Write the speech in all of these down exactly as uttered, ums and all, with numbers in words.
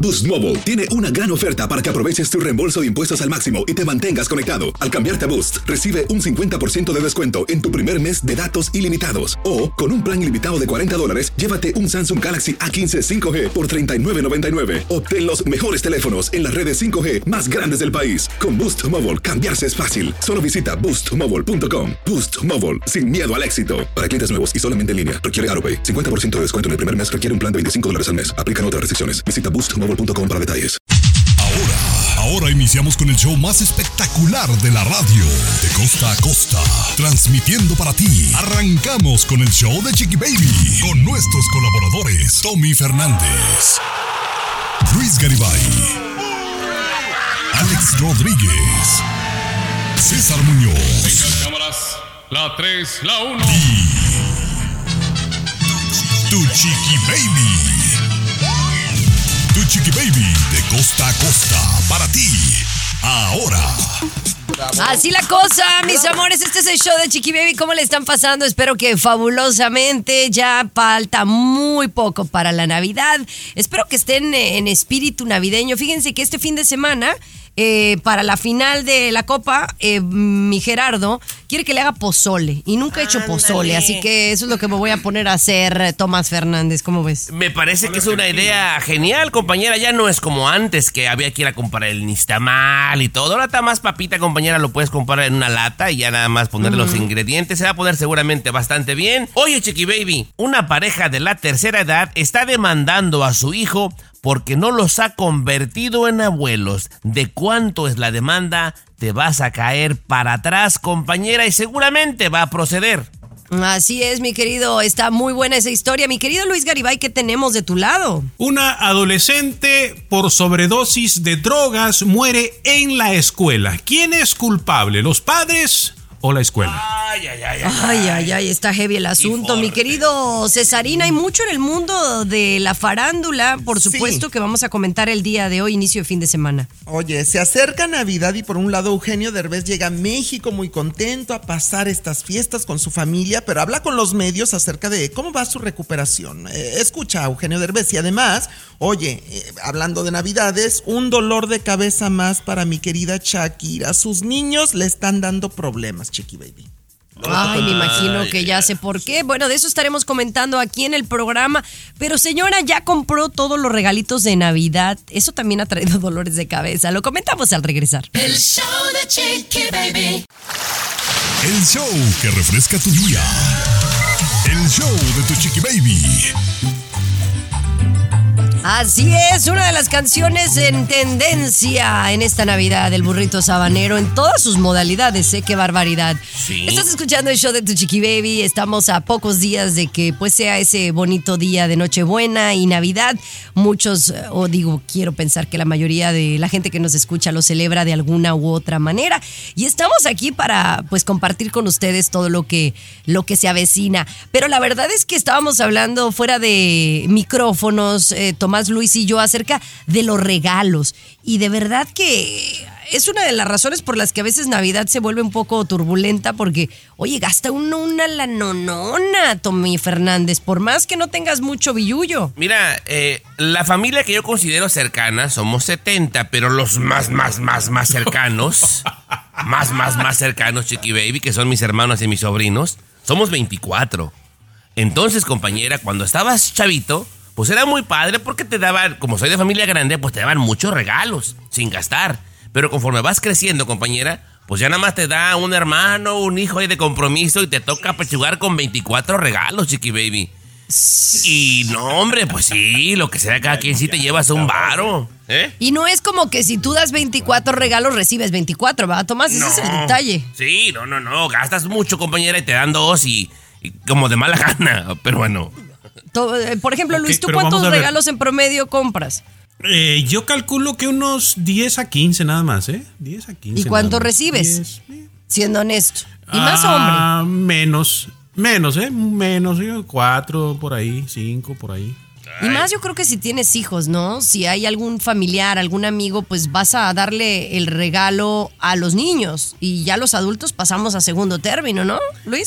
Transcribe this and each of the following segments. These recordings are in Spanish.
Boost Mobile tiene una gran oferta para que aproveches tu reembolso de impuestos al máximo y te mantengas conectado. Al cambiarte a Boost, recibe un cincuenta por ciento de descuento en tu primer mes de datos ilimitados. O, con un plan ilimitado de cuarenta dólares, llévate un Samsung Galaxy A quince cinco G por treinta y nueve noventa y nueve. Obtén los mejores teléfonos en las redes cinco G más grandes del país. Con Boost Mobile, cambiarse es fácil. Solo visita boost mobile punto com. Boost Mobile, sin miedo al éxito. Para clientes nuevos y solamente en línea, requiere AutoPay. cincuenta por ciento de descuento en el primer mes requiere un plan de veinticinco dólares al mes. Aplican otras restricciones. Visita boost mobile punto com para detalles. Ahora, ahora iniciamos con el show más espectacular de la radio, de costa a costa, transmitiendo para ti. Arrancamos con el show de Chiqui Baby, con nuestros colaboradores, Tommy Fernández, Luis Garibay, Alex Rodríguez, César Muñoz. Venga, cámaras, la tres, la uno. Y tu Chiqui Baby. Tu Chiqui Baby de costa a costa para ti. Ahora. Bravo. Así la cosa, mis Bravo. amores. Este es el show de Chiqui Baby. ¿Cómo le están pasando? Espero que fabulosamente. Ya falta muy poco para la Navidad. Espero que estén en espíritu navideño. Fíjense que este fin de semana, eh, para la final de la Copa, eh, mi Gerardo quiere que le haga pozole. Y nunca he hecho Ándale. pozole. Así que eso es lo que me voy a poner a hacer, Tomás Fernández. ¿Cómo ves? Me parece que es una idea genial, compañera. Ya no es como antes, que había que ir a comprar el nistamal y todo. Ahora está más papita, compañera. Lo puedes comprar en una lata y ya nada más ponerle uh-huh. los ingredientes. Se va a poner seguramente bastante bien. Oye, Chiqui Baby, una pareja de la tercera edad está demandando a su hijo porque no los ha convertido en abuelos. ¿De cuánto es la demanda? Te vas a caer para atrás, compañera, y seguramente va a proceder. Así es, mi querido. Está muy buena esa historia. Mi querido Luis Garibay, ¿qué tenemos de tu lado? Una adolescente por sobredosis de drogas muere en la escuela. ¿Quién es culpable? ¿Los padres o la escuela? Ay, ay, ay, ay. Ay, ay, ay, está heavy el asunto. Mi querido Cesarín, hay mucho en el mundo de la farándula, por supuesto, sí, que vamos a comentar el día de hoy, inicio de fin de semana. Oye, se acerca Navidad y por un lado Eugenio Derbez llega a México muy contento a pasar estas fiestas con su familia, pero habla con los medios acerca de cómo va su recuperación. Eh, escucha a Eugenio Derbez y además, oye, eh, hablando de Navidades, un dolor de cabeza más para mi querida Shakira. Sus niños le están dando problemas, Chiqui Baby. Ay, me imagino que ya sé por qué. Bueno, de eso estaremos comentando aquí en el programa. Pero señora, ya compró todos los regalitos de Navidad. Eso también ha traído dolores de cabeza. Lo comentamos al regresar. El show de Chiqui Baby. El show que refresca tu día. El show de tu Chiqui Baby. Así es, una de las canciones en tendencia en esta Navidad, el burrito sabanero en todas sus modalidades, ¿eh? ¡Qué barbaridad! Sí. Estás escuchando el show de tu Chiqui Baby, estamos a pocos días de que pues sea ese bonito día de Nochebuena y Navidad. Muchos, o digo, quiero pensar que la mayoría de la gente que nos escucha lo celebra de alguna u otra manera. Y estamos aquí para pues compartir con ustedes todo lo que, lo que se avecina. Pero la verdad es que estábamos hablando fuera de micrófonos, eh, Tomás, Luis y yo, acerca de los regalos. Y de verdad que es una de las razones por las que a veces Navidad se vuelve un poco turbulenta, porque, oye, gasta uno una lanonona, Tommy Fernández, por más que no tengas mucho billullo. Mira, eh, la familia que yo considero cercana, somos setenta, pero los más, más, más, más cercanos, más, más, más cercanos, Chiqui Baby, que son mis hermanos y mis sobrinos, somos veinticuatro. Entonces, compañera, cuando estabas chavito, pues era muy padre porque te daban, como soy de familia grande, pues te daban muchos regalos, sin gastar. Pero conforme vas creciendo, compañera, pues ya nada más te da un hermano, un hijo ahí de compromiso y te toca pechugar con veinticuatro regalos, Chiqui Baby. Y no, hombre, pues sí, lo que sea, cada quien sí te llevas un varo, ¿eh? Y no es como que si tú das veinticuatro regalos, recibes veinticuatro, ¿verdad, Tomás? Ese no, es el detalle. Sí, no, no, no, gastas mucho, compañera, y te dan dos y, y como de mala gana, pero bueno. Por ejemplo, Luis, okay, ¿tú cuántos regalos en promedio compras? Eh, yo calculo que unos diez a quince nada más, ¿eh? diez a quince. ¿Y cuánto recibes? diez. Siendo honesto. ¿Y más ah, hombre? Menos, menos, ¿eh? Menos, cuatro por ahí, cinco por ahí. Y más yo creo que si tienes hijos, ¿no? Si hay algún familiar, algún amigo, pues vas a darle el regalo a los niños. Y ya los adultos pasamos a segundo término, ¿no, Luis?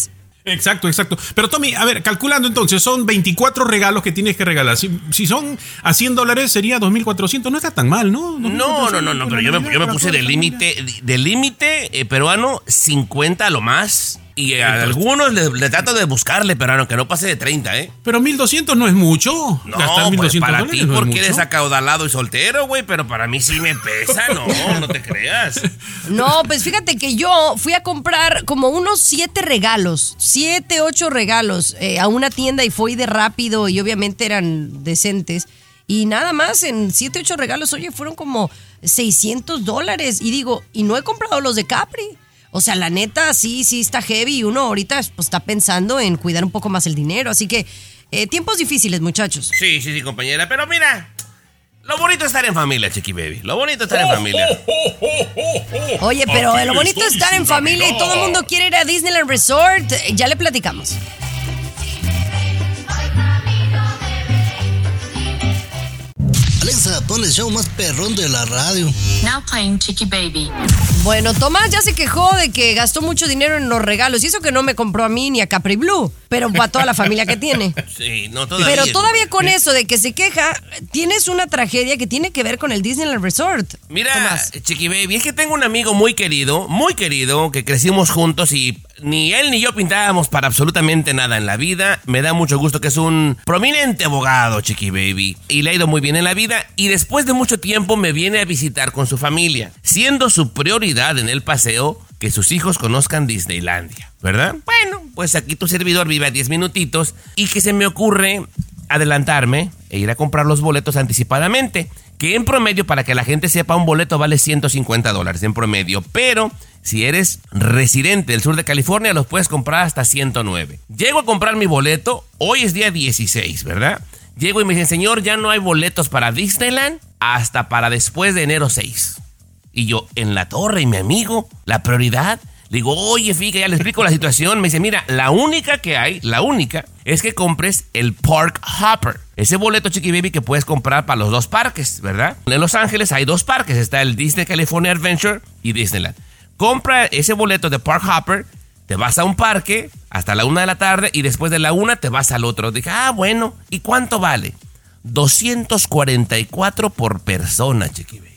Exacto, exacto. Pero Tommy, a ver, calculando entonces, son veinticuatro regalos que tienes que regalar. Si, si son a cien dólares sería dos mil cuatrocientos, no está tan mal, ¿no? No, no, no, no, pero yo me, yo me puse de límite, de límite eh, peruano, cincuenta a lo más. Y a algunos le, le trato de buscarle, pero que no pase de treinta, ¿eh? Pero mil doscientos no es mucho. No, gastar pues para ti no porque eres acaudalado y soltero, güey, pero para mí sí me pesa, no, no te creas. No, pues fíjate que yo fui a comprar como unos siete regalos, siete, ocho regalos eh, a una tienda y fui de rápido y obviamente eran decentes. Y nada más en siete, ocho regalos, oye, fueron como seiscientos dólares. Y digo, y no he comprado los de Capri. O sea, la neta, sí, sí está heavy y uno ahorita pues, está pensando en cuidar un poco más el dinero. Así que, eh, tiempos difíciles, muchachos. Sí, sí, sí, compañera. Pero mira, lo bonito es estar en familia, Chiqui Baby. Lo bonito es estar en familia. Oye, pero lo bonito es estar en familia y todo el mundo quiere ir a Disneyland Resort. Ya le platicamos. Alexa, pon el show más perrón de la radio. Now playing Chiqui Baby. Bueno, Tomás ya se quejó de que gastó mucho dinero en los regalos. Y eso que no me compró a mí ni a Capri Blue, pero para toda la familia que tiene. Sí, no todavía. Pero todavía con eso de que se queja, tienes una tragedia que tiene que ver con el Disneyland Resort. Mira, Tomás. Chiqui Baby, es que tengo un amigo muy querido, muy querido, que crecimos juntos y ni él ni yo pintábamos para absolutamente nada en la vida. Me da mucho gusto que es un prominente abogado, Chiqui Baby, y le ha ido muy bien en la vida. Y después de mucho tiempo me viene a visitar con su familia, siendo su prioridad en el paseo que sus hijos conozcan Disneylandia, ¿verdad? Bueno, pues aquí tu servidor vive a diez minutitos y que se me ocurre adelantarme e ir a comprar los boletos anticipadamente, que en promedio, para que la gente sepa, un boleto vale ciento cincuenta dólares en promedio, pero si eres residente del sur de California los puedes comprar hasta ciento nueve. Llego a comprar mi boleto, hoy es día dieciséis, ¿verdad? Llego y me dicen, señor, ya no hay boletos para Disneyland hasta para después de enero seis. Y yo, en la torre, y mi amigo, la prioridad, le digo, oye, fíjate, ya le explico la situación. Me dice, mira, la única que hay, la única, es que compres el Park Hopper. Ese boleto, Chiqui Baby, que puedes comprar para los dos parques, ¿verdad? En Los Ángeles hay dos parques, está el Disney California Adventure y Disneyland. Compra ese boleto de Park Hopper, te vas a un parque hasta la una de la tarde y después de la una te vas al otro. Dije, ah, bueno, ¿y cuánto vale? doscientos cuarenta y cuatro por persona, Chiqui Baby.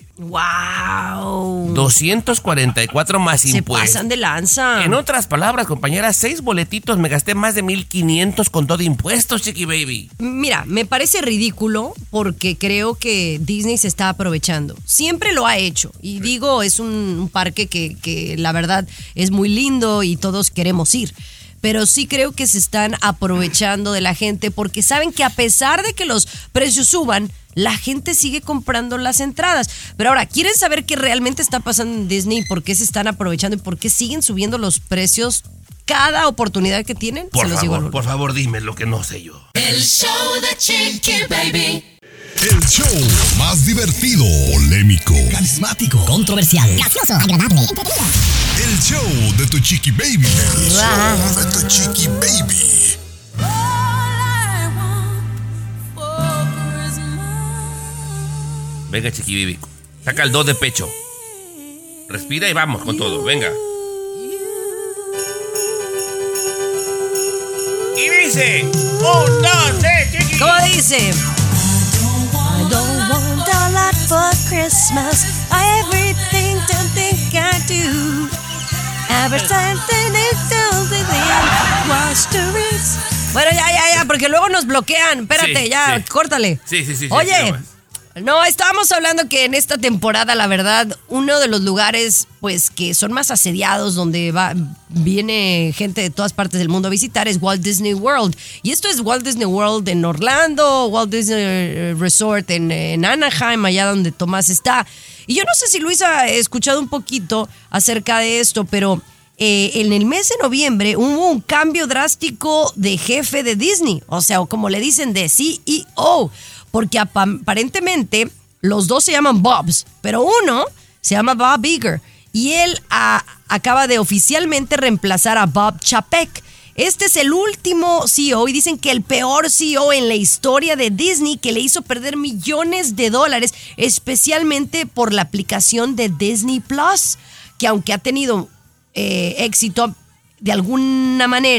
¡Wow! doscientos cuarenta y cuatro más impuestos. Se pasan de lanza. En otras palabras, compañera, seis boletitos, me gasté más de mil quinientos con todo impuestos, Chiqui Baby. Mira, me parece ridículo porque creo que Disney se está aprovechando. Siempre lo ha hecho. Y digo, es un, un parque que, que la verdad es muy lindo y todos queremos ir. Pero sí creo que se están aprovechando de la gente porque saben que a pesar de que los precios suban, la gente sigue comprando las entradas. Pero ahora, ¿quieren saber qué realmente está pasando en Disney? ¿Por qué se están aprovechando y por qué siguen subiendo los precios cada oportunidad que tienen? Por se los favor, digo por favor, dime lo que no sé yo. El show de Chiqui Baby. El show más divertido, polémico, Carismático, controversial, gracioso, agradable, entretenido. el show de tu Chiqui Baby. El show de tu Chiqui Baby. Venga, Chiqui Baby, saca el dos de pecho. Respira y vamos con todo, venga. Y dice, un, dos, tres, Chiqui. ¿Cómo dice? I don't want a lot for Christmas. Everything to think I do. Ever something is something watch the rings. Bueno, ya, ya, ya, porque luego nos bloquean. Espérate, Sí, ya, sí. córtale. Sí, sí, sí, sí, Oye, sí, no, no, estábamos hablando que en esta temporada, la verdad, uno de los lugares, pues, que son más asediados, donde va, viene gente de todas partes del mundo a visitar, es Walt Disney World. Y esto es Walt Disney World en Orlando, Walt Disney Resort en, en Anaheim, allá donde Tomás está. Y yo no sé si Luis ha escuchado un poquito acerca de esto, pero eh, en el mes de noviembre hubo un cambio drástico de jefe de Disney, o sea, como le dicen, de C E O. Porque aparentemente los dos se llaman Bobs, pero uno se llama Bob Iger y él a, acaba de oficialmente reemplazar a Bob Chapek. Este es el último C E O y dicen que el peor C E O en la historia de Disney, que le hizo perder millones de dólares, especialmente por la aplicación de Disney Plus, que aunque ha tenido eh, éxito de alguna manera,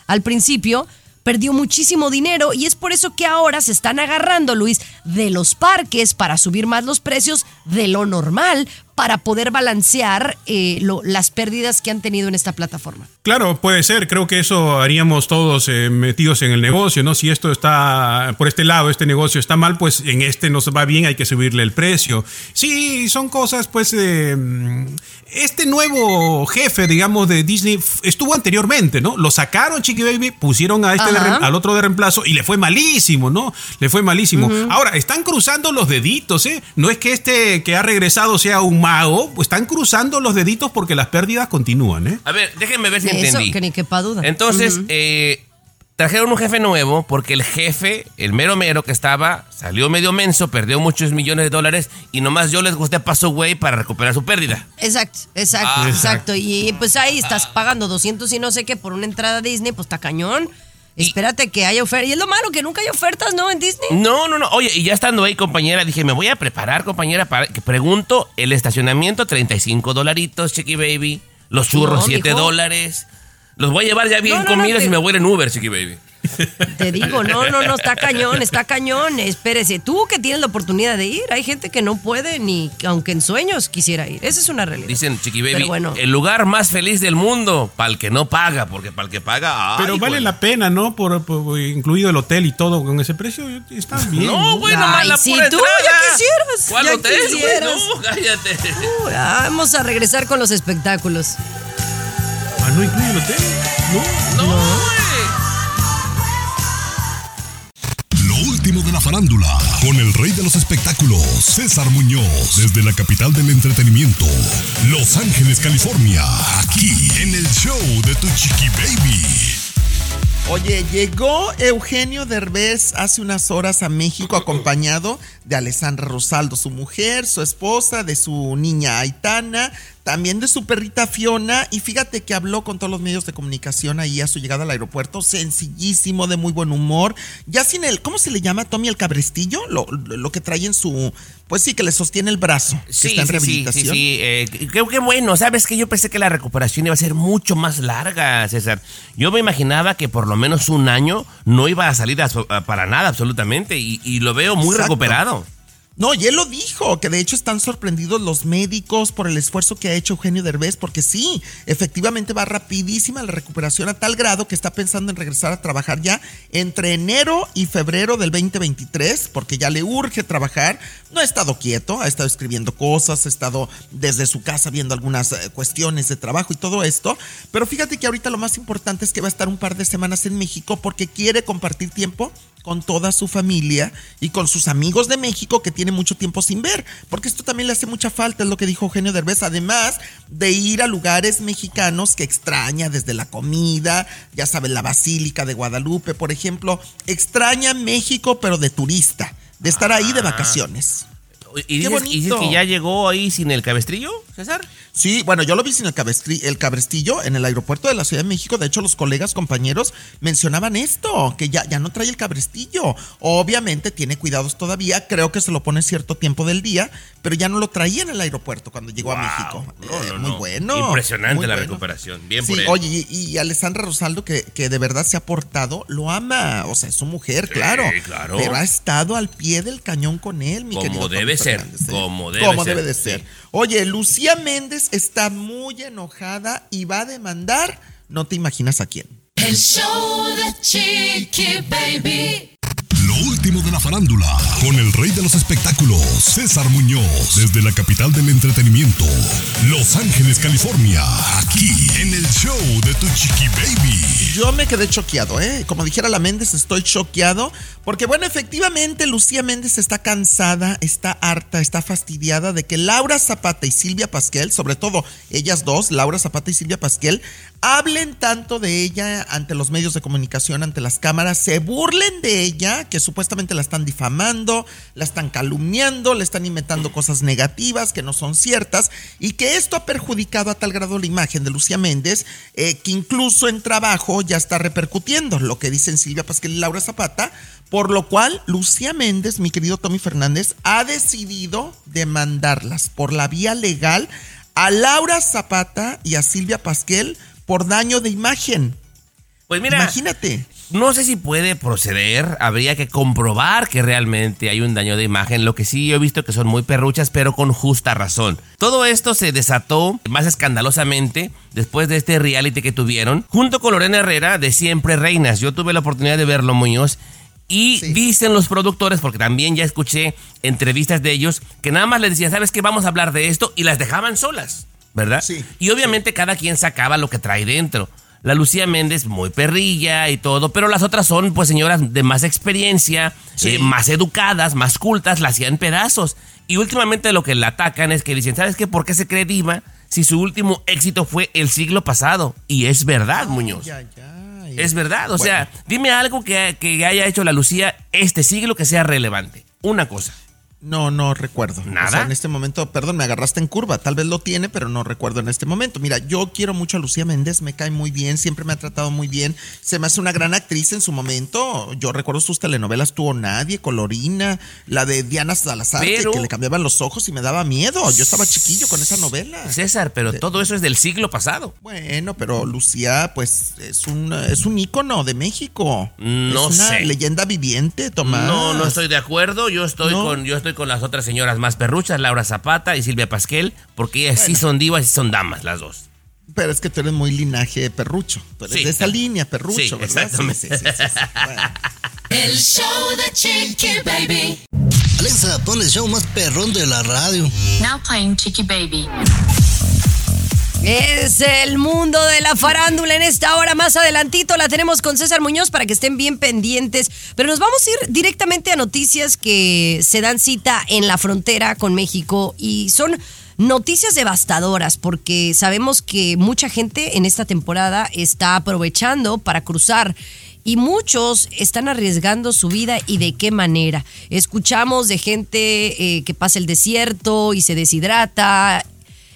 al principio, perdió muchísimo dinero y es por eso que ahora se están agarrando, Luis, de los parques para subir más los precios de lo normal para poder balancear eh, lo, las pérdidas que han tenido en esta plataforma. Claro, puede ser. Creo que eso haríamos todos eh, metidos en el negocio, ¿no? Si esto está por este lado, este negocio está mal, pues en este nos va bien, hay que subirle el precio. Sí, son cosas, pues... Eh, este nuevo jefe, digamos, de Disney estuvo anteriormente, ¿no? Lo sacaron, Chiqui Baby, pusieron a este de re, al otro de reemplazo y le fue malísimo, ¿no? Le fue malísimo. Uh-huh. Ahora, están cruzando los deditos, ¿eh? No es que este que ha regresado sea un mago, pues están cruzando los deditos porque las pérdidas continúan, ¿eh? A ver, déjenme ver si Eso, entendí. que ni quepa duda. Entonces, uh-huh. eh... trajeron un jefe nuevo porque el jefe, el mero mero que estaba, salió medio menso, perdió muchos millones de dólares y nomás yo les gusté paso güey para recuperar su pérdida. Exacto, exacto, Ah. exacto. Y pues ahí estás pagando doscientos y no sé qué por una entrada a Disney, pues está cañón. Y- Espérate que haya ofertas. Y es lo malo, que nunca hay ofertas, ¿no? En Disney. No, no, no. Oye, y ya estando ahí, compañera, dije, me voy a preparar, compañera, para que pregunto el estacionamiento, treinta y cinco dolaritos, Chiqui Baby. Los churros, No, siete mijo. dólares. Los voy a llevar ya bien No, no, no, comidos te- y me voy a ir en Uber, Chiqui Baby. Te digo, no, no, no, está cañón, está cañón. Espérese, tú que tienes la oportunidad de ir, hay gente que no puede ni, aunque en sueños quisiera ir. Esa es una realidad. Dicen, Chiqui Baby, Pero bueno. el lugar más feliz del mundo, para el que no paga, porque para el que paga... Pero ay, vale güey. la pena, ¿no? Por, por- incluido el hotel y todo con ese precio, está bien. No, güey, Ay, nomás la sí, pura tú entrada. ya quisieras, ¿Cuál ya hotel, güey? quisieras. No, cállate. Uh, vamos a regresar con los espectáculos. Ah, ¿no incluye el hotel? No. No, güey. Lo último de la farándula, con el rey de los espectáculos, César Muñoz, desde la capital del entretenimiento, Los Ángeles, California, aquí en el show de Tu Chiqui Baby. Oye, llegó Eugenio Derbez hace unas horas a México acompañado de Alessandra Rosaldo, su mujer, su esposa, de su niña Aitana, también de su perrita Fiona, y fíjate que habló con todos los medios de comunicación ahí a su llegada al aeropuerto, sencillísimo, de muy buen humor, ya sin el, ¿cómo se le llama, Tommy, el cabrestillo? Lo, lo que trae en su, pues sí, que le sostiene el brazo, que Sí, está en sí, sí, rehabilitación. sí, sí. Eh, qué, qué bueno, ¿sabes qué? Yo pensé que la recuperación iba a ser mucho más larga, César. Yo me imaginaba que por lo menos un año no iba a salir a, a, para nada, absolutamente, y, y lo veo muy Exacto. recuperado. No, y él lo dijo, que de hecho están sorprendidos los médicos por el esfuerzo que ha hecho Eugenio Derbez, porque sí, efectivamente va rapidísima la recuperación a tal grado que está pensando en regresar a trabajar ya entre enero y febrero del veinte veintitrés, porque ya le urge trabajar. No ha estado quieto, ha estado escribiendo cosas, ha estado desde su casa viendo algunas eh, cuestiones de trabajo y todo esto, pero fíjate que ahorita lo más importante es que va a estar un par de semanas en México porque quiere compartir tiempo con toda su familia y con sus amigos de México que tiene mucho tiempo sin ver, porque esto también le hace mucha falta, es lo que dijo Eugenio Derbez, además de ir a lugares mexicanos que extraña, desde la comida, ya saben, la Basílica de Guadalupe, por ejemplo, extraña México pero de turista, de estar ahí de vacaciones. ¿Y dices, y dices que ya llegó ahí sin el cabestrillo, César? Sí, bueno, yo lo vi sin el, cabestri- el cabrestillo en el aeropuerto de la Ciudad de México. De hecho, los colegas, compañeros, mencionaban esto, que ya, ya no trae el cabrestillo. Obviamente tiene cuidados todavía, creo que se lo pone cierto tiempo del día, pero ya no lo traía en el aeropuerto cuando llegó Wow. a México. No, Eh, no, muy no. bueno. Impresionante muy la bueno. recuperación. Bien Sí, por él. oye, y, y Alessandra Rosaldo, que, que de verdad se ha portado, lo ama, o sea, es su mujer, claro, claro. pero ha estado al pie del cañón con él, mi Como querido Tommy debe ser, Fernández, ¿eh? como debe Como ser, debe de ser. sí. Oye, Lucía Méndez está muy enojada y va a demandar, no te imaginas a quién. El show de Chiqui Baby. Lo último de la farándula, con el rey de los espectáculos, César Muñoz, desde la capital del entretenimiento, Los Ángeles, California, aquí en el show de Tu Chiqui Baby. Yo me quedé choqueado, ¿eh? Como dijera la Méndez, estoy choqueado. Porque, bueno, efectivamente, Lucía Méndez está cansada, está harta, está fastidiada de que Laura Zapata y Silvia Pasquel, sobre todo ellas dos, Laura Zapata y Silvia Pasquel, hablen tanto de ella ante los medios de comunicación, ante las cámaras, se burlen de ella, que supuestamente la están difamando, la están calumniando, le están inventando cosas negativas que no son ciertas, y que esto ha perjudicado a tal grado la imagen de Lucía Méndez, eh, que incluso en trabajo ya está repercutiendo lo que dicen Silvia Pasquel y Laura Zapata, por lo cual Lucía Méndez, mi querido Tommy Fernández, ha decidido demandarlas por la vía legal a Laura Zapata y a Silvia Pasquel por daño de imagen. Pues Pues mira, imagínate. No sé si puede proceder, habría que comprobar que realmente hay un daño de imagen. Lo que sí yo he visto que son muy perruchas, pero con justa razón. Todo esto se desató más escandalosamente después de este reality que tuvieron, junto con Lorena Herrera de Siempre Reinas. Yo tuve la oportunidad de verlo, Muñoz, y sí. Dicen los productores, porque también ya escuché entrevistas de ellos, que nada más les decían, ¿sabes qué? Vamos a hablar de esto, y las dejaban solas, ¿verdad? Sí. Y obviamente sí. Cada quien sacaba lo que trae dentro. La Lucía Méndez, muy perrilla y todo, pero las otras son, pues, señoras de más experiencia, sí. eh, más educadas, más cultas, la hacían pedazos. Y últimamente lo que la atacan es que dicen, ¿sabes qué? ¿Por qué se cree diva si su último éxito fue el siglo pasado? Y es verdad, Muñoz. Ay, ay, ay. Es verdad, o bueno. sea, dime algo que, que haya hecho la Lucía este siglo que sea relevante. Una cosa. No, no recuerdo. ¿Nada? O sea, en este momento, perdón, me agarraste en curva. Tal vez lo tiene, pero no recuerdo en este momento. Mira, yo quiero mucho a Lucía Méndez, me cae muy bien, siempre me ha tratado muy bien. Se me hace una gran actriz en su momento. Yo recuerdo sus telenovelas, Tuvo Nadie, Colorina, la de Diana Salazar, pero... que, que le cambiaban los ojos y me daba miedo. Yo estaba chiquillo con esa novela. César, pero de... todo eso es del siglo pasado. Bueno, pero Lucía, pues, es un, es un ícono de México. No es una sé. leyenda viviente, Tomás. No, no estoy de acuerdo. Yo estoy no. con, yo estoy con las otras señoras más perruchas, Laura Zapata y Silvia Pasquel, porque ellas bueno. sí son divas y son damas, las dos. Pero es que tú eres muy linaje perrucho. Tú eres sí. de esa línea perrucho, sí, ¿verdad? Exactamente. Sí, sí, sí, sí, sí. Bueno. El show de Chiqui Baby. Alexa, pon el show más perrón de la radio. Now playing Chiqui Baby. Es el mundo de la farándula en esta hora. Más adelantito la tenemos con César Muñoz para que estén bien pendientes. Pero nos vamos a ir directamente a noticias que se dan cita en la frontera con México y son noticias devastadoras porque sabemos que mucha gente en esta temporada está aprovechando para cruzar y muchos están arriesgando su vida y de qué manera. Escuchamos de gente eh, que pasa el desierto y se deshidrata.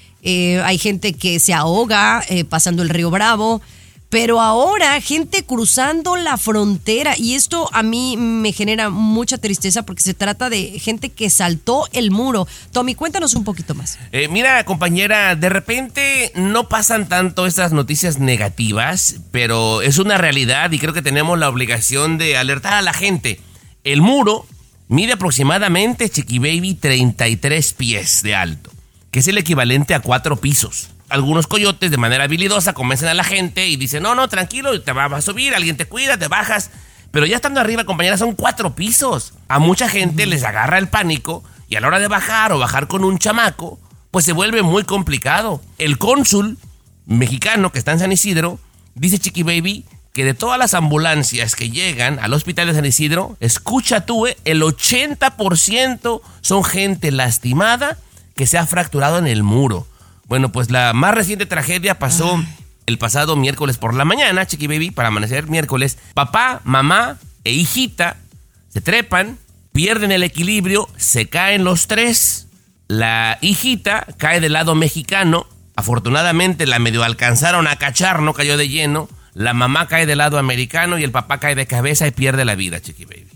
Eh, hay gente que se ahoga eh, pasando el río Bravo, pero ahora gente cruzando la frontera y esto a mí me genera mucha tristeza porque se trata de gente que saltó el muro. Tommy, cuéntanos un poquito más. Eh, mira, compañera, de repente no pasan tanto estas noticias negativas, pero es una realidad y creo que tenemos la obligación de alertar a la gente. El muro mide aproximadamente, Chiqui Baby, treinta y tres pies de alto, que es el equivalente a cuatro pisos. Algunos coyotes de manera habilidosa convencen a la gente y dicen, no, no, tranquilo, te vas a subir, alguien te cuida, te bajas. Pero ya estando arriba, compañera, son cuatro pisos. A mucha gente les agarra el pánico y a la hora de bajar o bajar con un chamaco, pues se vuelve muy complicado. El cónsul mexicano que está en San Isidro dice, Chiqui Baby, que de todas las ambulancias que llegan al hospital de San Isidro, escucha tú, eh, el ochenta por ciento son gente lastimada que se ha fracturado en el muro. Bueno, pues la más reciente tragedia pasó Ay. el pasado miércoles por la mañana, Chiqui Baby, para amanecer miércoles. Papá, mamá e hijita se trepan, pierden el equilibrio, se caen los tres. La hijita cae del lado mexicano. Afortunadamente la medio alcanzaron a cachar, no cayó de lleno. La mamá cae del lado americano y el papá cae de cabeza y pierde la vida, Chiqui Baby.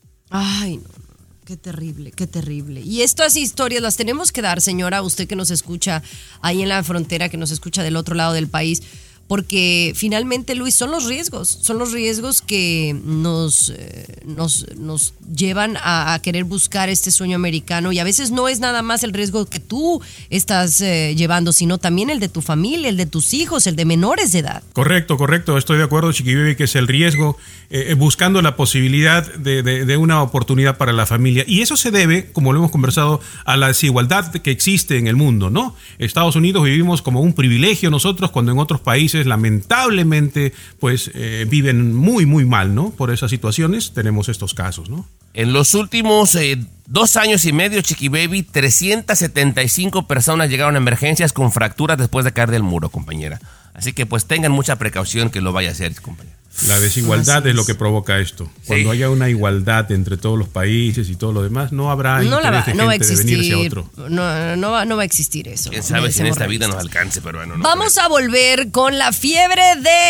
Ay, no. Qué terrible, qué terrible. Y estas historias las tenemos que dar, señora, usted que nos escucha ahí en la frontera, que nos escucha del otro lado del país, porque finalmente, Luis, son los riesgos, son los riesgos que nos, eh, nos, nos llevan a, a querer buscar este sueño americano y a veces no es nada más el riesgo que tú estás eh, llevando, sino también el de tu familia, el de tus hijos, el de menores de edad. Correcto, correcto, estoy de acuerdo, Chiqui Baby, que es el riesgo, eh, buscando la posibilidad de, de, de una oportunidad para la familia. Y eso se debe, como lo hemos conversado, a la desigualdad que existe en el mundo, ¿no? Estados Unidos vivimos como un privilegio nosotros, cuando en otros países lamentablemente pues eh, viven muy muy mal, ¿no? Por esas situaciones tenemos estos casos, ¿no? En los últimos eh, dos años y medio, Chiqui Baby, trescientas setenta y cinco personas llegaron a emergencias con fracturas después de caer del muro, compañera. Así que pues tengan mucha precaución que lo vaya a hacer, compañera. La desigualdad es lo que provoca esto. Cuando sí. haya una igualdad entre todos los países y todo lo demás, no habrá no interés va, de no gente de venirse a otro. No, no, va, no va a existir eso. Quién sabe si en esta vida nos alcance, pero bueno. No Vamos creo. a volver con la fiebre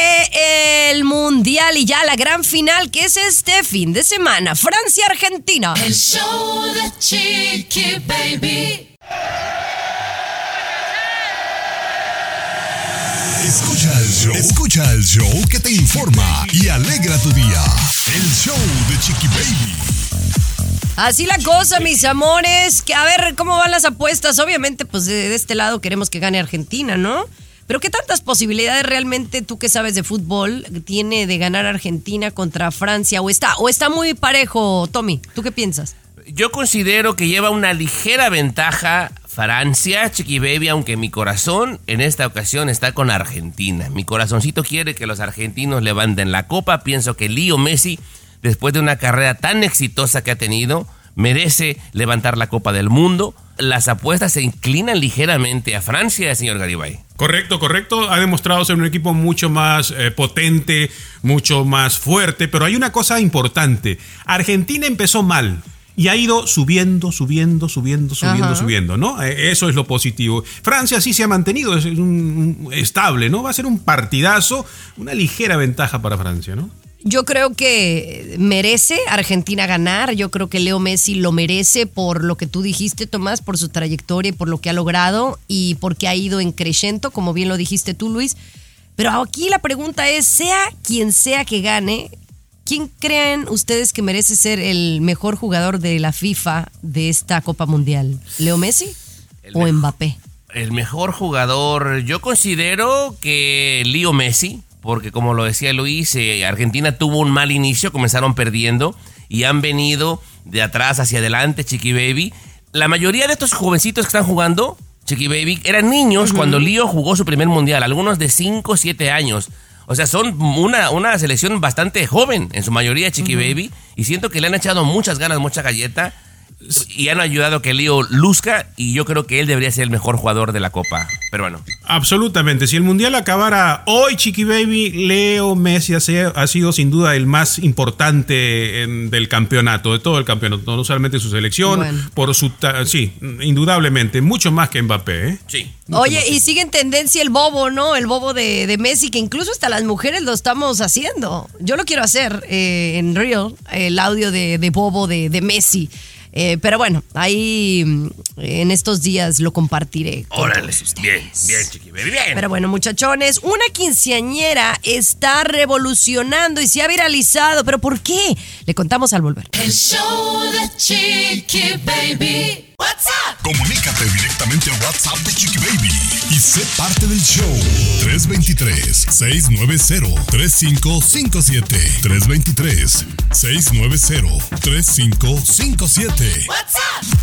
del Mundial y ya la gran final, que es este fin de semana. Francia-Argentina. El show de Chiqui Baby. Escucha el show. Escucha el show que te informa y alegra tu día. El show de Chiqui Baby. Así la cosa, mis amores. Que a ver cómo van las apuestas. Obviamente, pues de, de este lado queremos que gane Argentina, ¿no? Pero ¿qué tantas posibilidades realmente tú que sabes de fútbol tiene de ganar Argentina contra Francia? ¿O está, o está muy parejo, Tommy? ¿Tú qué piensas? Yo considero que lleva una ligera ventaja Francia, Chiqui Baby, aunque mi corazón en esta ocasión está con Argentina. Mi corazoncito quiere que los argentinos levanten la copa. Pienso que Leo Messi, después de una carrera tan exitosa que ha tenido, merece levantar la Copa del Mundo. Las apuestas se inclinan ligeramente a Francia, señor Garibay. Correcto, correcto. Ha demostrado ser un equipo mucho más eh, potente, mucho más fuerte, pero hay una cosa importante. Argentina empezó mal y ha ido subiendo, subiendo, subiendo, subiendo, Ajá. subiendo, ¿no? Eh, eso es lo positivo. Francia sí se ha mantenido, es un, un estable, ¿no? Va a ser un partidazo, una ligera ventaja para Francia, ¿no? Yo creo que merece Argentina ganar, yo creo que Leo Messi lo merece por lo que tú dijiste, Tomás, por su trayectoria y por lo que ha logrado y porque ha ido en creciendo, como bien lo dijiste tú, Luis. Pero aquí la pregunta es, sea quien sea que gane, ¿quién creen ustedes que merece ser el mejor jugador de la FIFA de esta Copa Mundial? ¿Leo Messi el o Mbappé? El mejor jugador, yo considero que Leo Messi. Porque como lo decía Luis, eh, Argentina tuvo un mal inicio, comenzaron perdiendo y han venido de atrás hacia adelante, Chiqui Baby. La mayoría de estos jovencitos que están jugando, Chiqui Baby, eran niños uh-huh. cuando Leo jugó su primer mundial, algunos de cinco o siete años. O sea, son una, una selección bastante joven, en su mayoría, Chiqui uh-huh. Baby, y siento que le han echado muchas ganas, mucha galleta, y han ayudado a que Leo luzca, y yo creo que él debería ser el mejor jugador de la Copa peruano. Absolutamente. Si el Mundial acabara hoy, Chiqui Baby, Leo Messi ha sido sin duda el más importante en, del campeonato, de todo el campeonato, no solamente su selección, bueno. por su... Sí, indudablemente, mucho más que Mbappé, ¿eh? Sí. Oye, y sigue en tendencia el bobo, ¿no? El bobo de, de Messi, que incluso hasta las mujeres lo estamos haciendo. Yo lo quiero hacer eh, en Reel, el audio de, de bobo de, de Messi. Eh, pero bueno, ahí en estos días lo compartiré. Órale, bien, bien, Chiqui Baby, bien. Pero bueno, muchachones, una quinceañera está revolucionando y se ha viralizado. ¿Pero por qué? Le contamos al volver. El show de Chiqui Baby. What's up? Comunícate directamente a WhatsApp de Chiqui Baby y sé parte del show. tres dos tres, seis nueve cero, tres cinco cinco siete. tres dos tres, seis nueve cero, tres cinco cinco siete. What's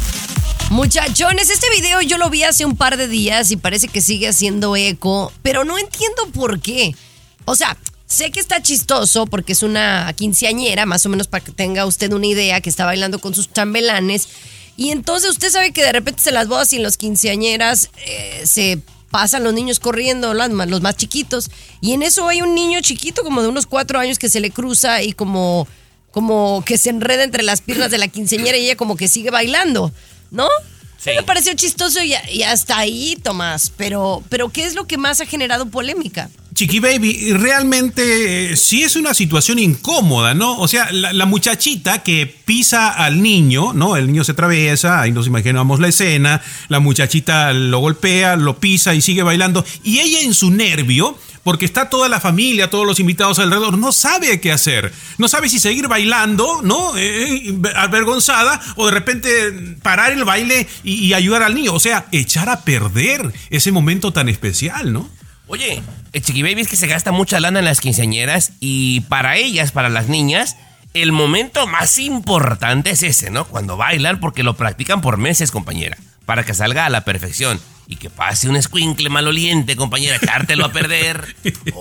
up? Muchachones, este video yo lo vi hace un par de días y parece que sigue haciendo eco, pero no entiendo por qué. O sea, sé que está chistoso porque es una quinceañera, más o menos para que tenga usted una idea, que está bailando con sus chambelanes. Y entonces usted sabe que de repente se las bodas y en los quinceañeras eh, se pasan los niños corriendo, las, los más chiquitos. Y en eso hay un niño chiquito como de unos cuatro años que se le cruza y como, como que se enreda entre las piernas de la quinceañera y ella como que sigue bailando, ¿no? Sí. Me pareció chistoso y, y hasta ahí, Tomás. Pero, pero ¿qué es lo que más ha generado polémica? Chiqui Baby, realmente eh, sí es una situación incómoda, ¿no? O sea, la, la muchachita que pisa al niño, ¿no? El niño se atraviesa, ahí nos imaginamos la escena, la muchachita lo golpea, lo pisa y sigue bailando. Y ella en su nervio, porque está toda la familia, todos los invitados alrededor, no sabe qué hacer. No sabe si seguir bailando, ¿no? Eh, avergonzada, o de repente parar el baile y, y ayudar al niño. O sea, echar a perder ese momento tan especial, ¿no? Oye, Chiqui Baby, es que se gasta mucha lana en las quinceañeras y para ellas, para las niñas, el momento más importante es ese, ¿no? Cuando bailan, porque lo practican por meses, compañera, para que salga a la perfección. Y que pase un escuincle maloliente, compañera, echártelo a perder.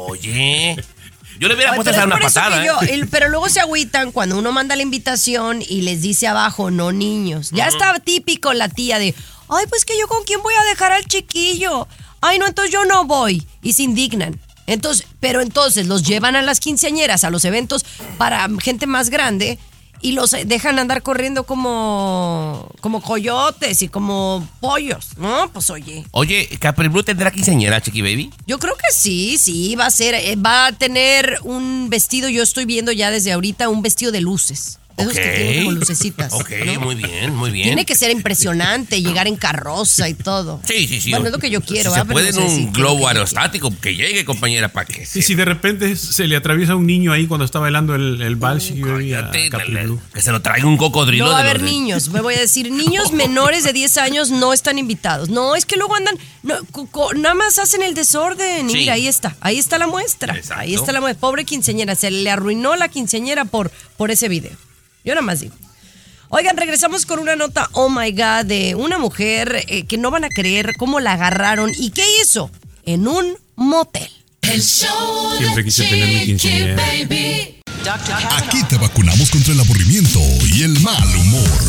Oye, yo le hubiera puesto a dar una patada, yo, ¿eh? el, pero luego se agüitan cuando uno manda la invitación y les dice abajo, no niños. Ya uh-huh. está típico la tía de, ay, pues que yo con quién voy a dejar al chiquillo. Ay, no, entonces yo no voy. Y se indignan. Entonces, pero entonces los llevan a las quinceañeras, a los eventos para gente más grande y los dejan andar corriendo como, como coyotes y como pollos, ¿no? Pues oye. Oye, ¿Capri Blue tendrá quinceañera, Chiqui Baby? Yo creo que sí, sí, va a ser, va a tener un vestido, yo estoy viendo ya desde ahorita un vestido de luces. Esos Ok. que tienen como lucecitas. Ok, ¿no? muy bien, muy bien. Tiene que ser impresionante, llegar en carroza y todo. Sí, sí, sí. Bueno, es lo que yo quiero. Si ¿ah? se Pero puede no en sé si un quiero globo que- aerostático, que llegue, compañera, para que Y si de repente se le atraviesa un niño ahí cuando está bailando el, el vals y Cállate, que se lo traiga un cocodrilo. No va a de haber los de- niños, me voy a decir, niños menores de diez años no están invitados. No, es que luego andan, no, co- co- nada más hacen el desorden. Y Sí. mira, ahí está, ahí está la muestra. Exacto. Ahí está la muestra. Pobre quinceañera, se le arruinó la quinceañera por, por ese video. Yo nada más digo. Oigan, regresamos con una nota, oh my God, de una mujer eh, que no van a creer cómo la agarraron y qué hizo en un motel. El show Siempre de quise tener mi Chiqui quinceañera. Baby. Aquí te vacunamos contra el aburrimiento y el mal humor.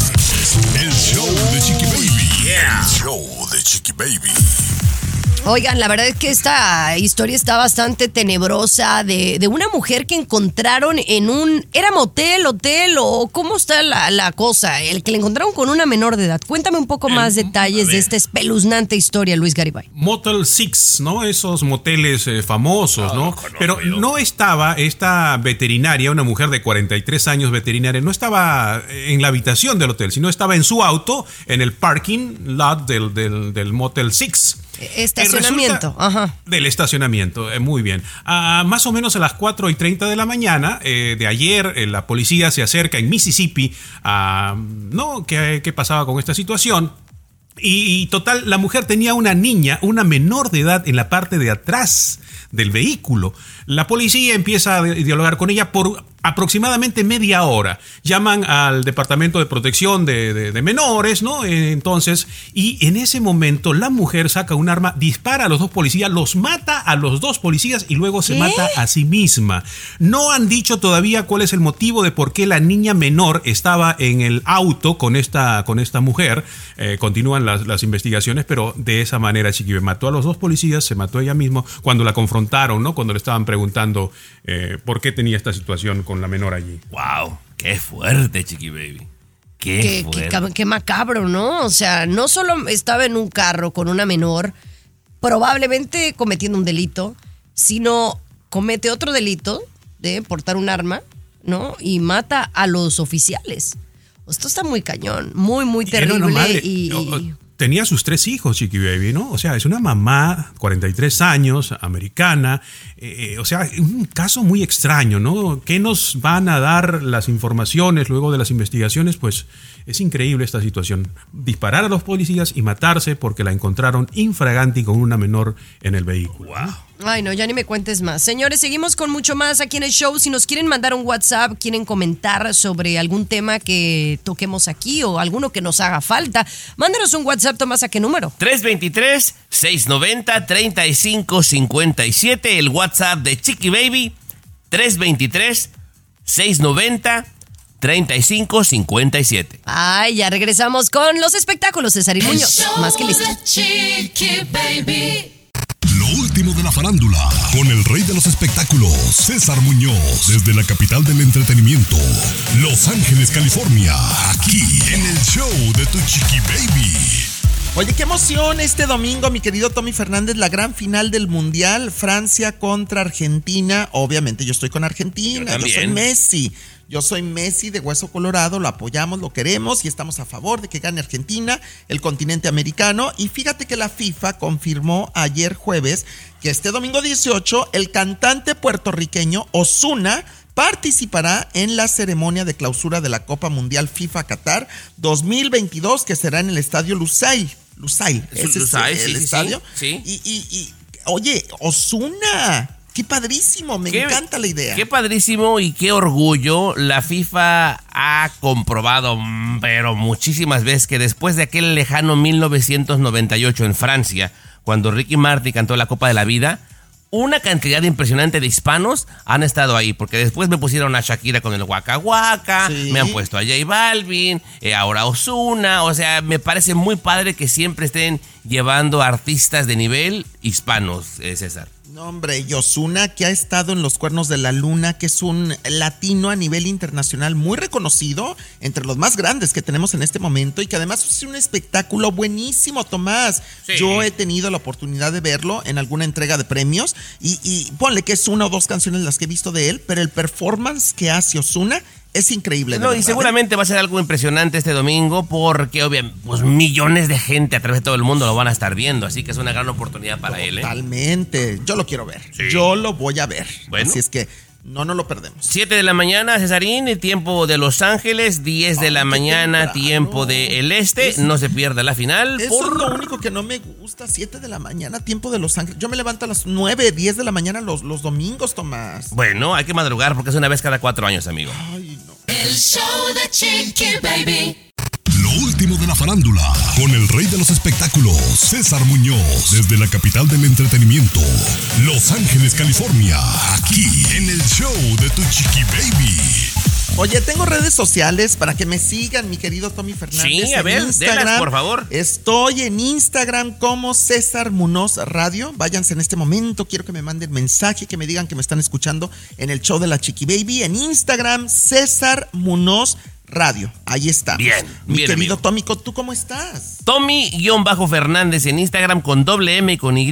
El show de Chiqui Baby. El show de Chiqui Baby. Oigan, la verdad es que esta historia está bastante tenebrosa de, de una mujer que encontraron en un... ¿Era motel, hotel o cómo está la, la cosa? El que le encontraron con una menor de edad. Cuéntame un poco más detalles de esta espeluznante historia, Luis Garibay. Motel Six, ¿no? Esos moteles eh, famosos, ¿no? Pero no estaba esta veterinaria, una mujer de cuarenta y tres años veterinaria, no estaba en la habitación del hotel, sino estaba en su auto, en el parking lot del, del, del Motel Six. Estacionamiento, resulta- ajá. Del estacionamiento, eh, muy bien. Ah, más o menos a las cuatro y treinta de la mañana eh, de ayer, eh, la policía se acerca en Mississippi a... ¿No? ¿Qué, qué pasaba con esta situación? Y, y total, la mujer tenía una niña, una menor de edad en la parte de atrás del vehículo. La policía empieza a dialogar con ella por aproximadamente media hora. Llaman al Departamento de Protección de, de, de Menores, ¿no? Eh, Entonces, y en ese momento la mujer saca un arma, dispara a los dos policías, los mata a los dos policías y luego se ¿Qué? mata a sí misma. No han dicho todavía cuál es el motivo de por qué la niña menor estaba en el auto con esta, con esta mujer. Eh, continúan las, las investigaciones, pero de esa manera Chiqui mató a los dos policías, se mató ella misma cuando la confrontaron, ¿no? Cuando le estaban preguntando eh, por qué tenía esta situación con la menor allí. Wow, qué fuerte, Chiqui Baby. Qué, Qué, fuerte. qué cab- qué macabro, ¿no? O sea, no solo estaba en un carro con una menor, probablemente cometiendo un delito, sino comete otro delito de portar un arma, ¿no? Y mata a los oficiales. Esto está muy cañón, muy, muy Era una terrible. madre, y, o- o- tenía sus tres hijos, Chiqui Baby, ¿no? O sea, es una mamá, cuarenta y tres años, americana. eh, o sea, un caso muy extraño, ¿no? ¿Qué nos van a dar las informaciones luego de las investigaciones? Pues es increíble esta situación. Disparar a los policías y matarse porque la encontraron infraganti con una menor en el vehículo. Wow. Ay, no, ya ni me cuentes más. Señores, seguimos con mucho más aquí en el show. Si nos quieren mandar un WhatsApp, quieren comentar sobre algún tema que toquemos aquí o alguno que nos haga falta, mándenos un WhatsApp, Tomás, ¿a qué número? tres dos tres, seis nueve cero, tres cinco cinco siete, el WhatsApp de Chiqui Baby, tres dos tres, seis nueve cero, tres cinco cinco siete. Ay, ya regresamos con los espectáculos, César y El Muñoz. show Más que listo. de Chiqui Baby. Lo último de la farándula, con el rey de los espectáculos, César Muñoz, desde la capital del entretenimiento, Los Ángeles, California, aquí en el show de tu Chiqui Baby. Oye, qué emoción este domingo, mi querido Tommy Fernández, la gran final del Mundial, Francia contra Argentina. Obviamente yo estoy con Argentina, Yo yo, soy también. Messi. Yo soy Messi de Hueso Colorado, lo apoyamos, lo queremos y estamos a favor de que gane Argentina, el continente americano. Y fíjate que la FIFA confirmó ayer jueves que este domingo dieciocho el cantante puertorriqueño Ozuna participará en la ceremonia de clausura de la Copa Mundial FIFA Qatar dos mil veintidós, que será en el estadio Lusail. Lusail, Es ese Lusail, es sí, el sí, estadio. sí. Y, y, y, oye, Ozuna, qué padrísimo, me Qué- encanta la idea. Qué padrísimo y qué orgullo. La FIFA ha comprobado, mm, pero muchísimas veces, que después de aquel lejano mil novecientos noventa y ocho en Francia, cuando Ricky Martin cantó la Copa de la Vida, una cantidad impresionante de hispanos han estado ahí, porque después me pusieron a Shakira con el Waka Waka, Sí. me han puesto a J Balvin, eh, ahora Ozuna. O sea, me parece muy padre que siempre estén llevando artistas de nivel hispanos, eh, César. No, hombre, y Ozuna, que ha estado en Los Cuernos de la Luna, que es un latino a nivel internacional muy reconocido, entre los más grandes que tenemos en este momento, y que además es un espectáculo buenísimo, Tomás. Sí. Yo he tenido la oportunidad de verlo en alguna entrega de premios, y, y ponle que es una o dos canciones las que he visto de él, pero el performance que hace Ozuna Es increíble. No, verdad, y seguramente ¿eh? va a ser algo impresionante este domingo porque obviamente pues millones de gente a través de todo el mundo lo van a estar viendo, así que es una gran oportunidad para Totalmente. él. ¿eh? Totalmente. Yo lo quiero ver. Sí. Yo lo voy a ver. Bueno. Así es que no nos lo perdemos. siete de la mañana, Cesarín, tiempo de Los Ángeles, diez de Ay, la qué mañana, temprano. tiempo del Este. Eso- No se pierda la final. Eso por... es lo único que no me gusta. siete de la mañana, tiempo de Los Ángeles. Yo me levanto a las nueve, diez de la mañana los, los domingos, Tomás. Bueno, hay que madrugar porque es una vez cada cuatro años, amigo. Ay, no. El show de Chiqui Baby. Lo último de la farándula, con el rey de los espectáculos, César Muñoz, desde la capital del entretenimiento, Los Ángeles, California, aquí en el show de Tu Chiqui Baby. Oye, tengo redes sociales para que me sigan, mi querido Tommy Fernández. Sí, a en ver, Instagram. delas, por favor. Estoy en Instagram como César Muñoz Radio. Váyanse en este momento, quiero que me manden mensaje, que me digan que me están escuchando en el show de la Chiqui Baby. En Instagram, César Muñoz Radio. Ahí está. Bien, mi bien, querido amigo. Tómico, ¿tú cómo estás? Tommy-Fernández en Instagram con doble M y con Y,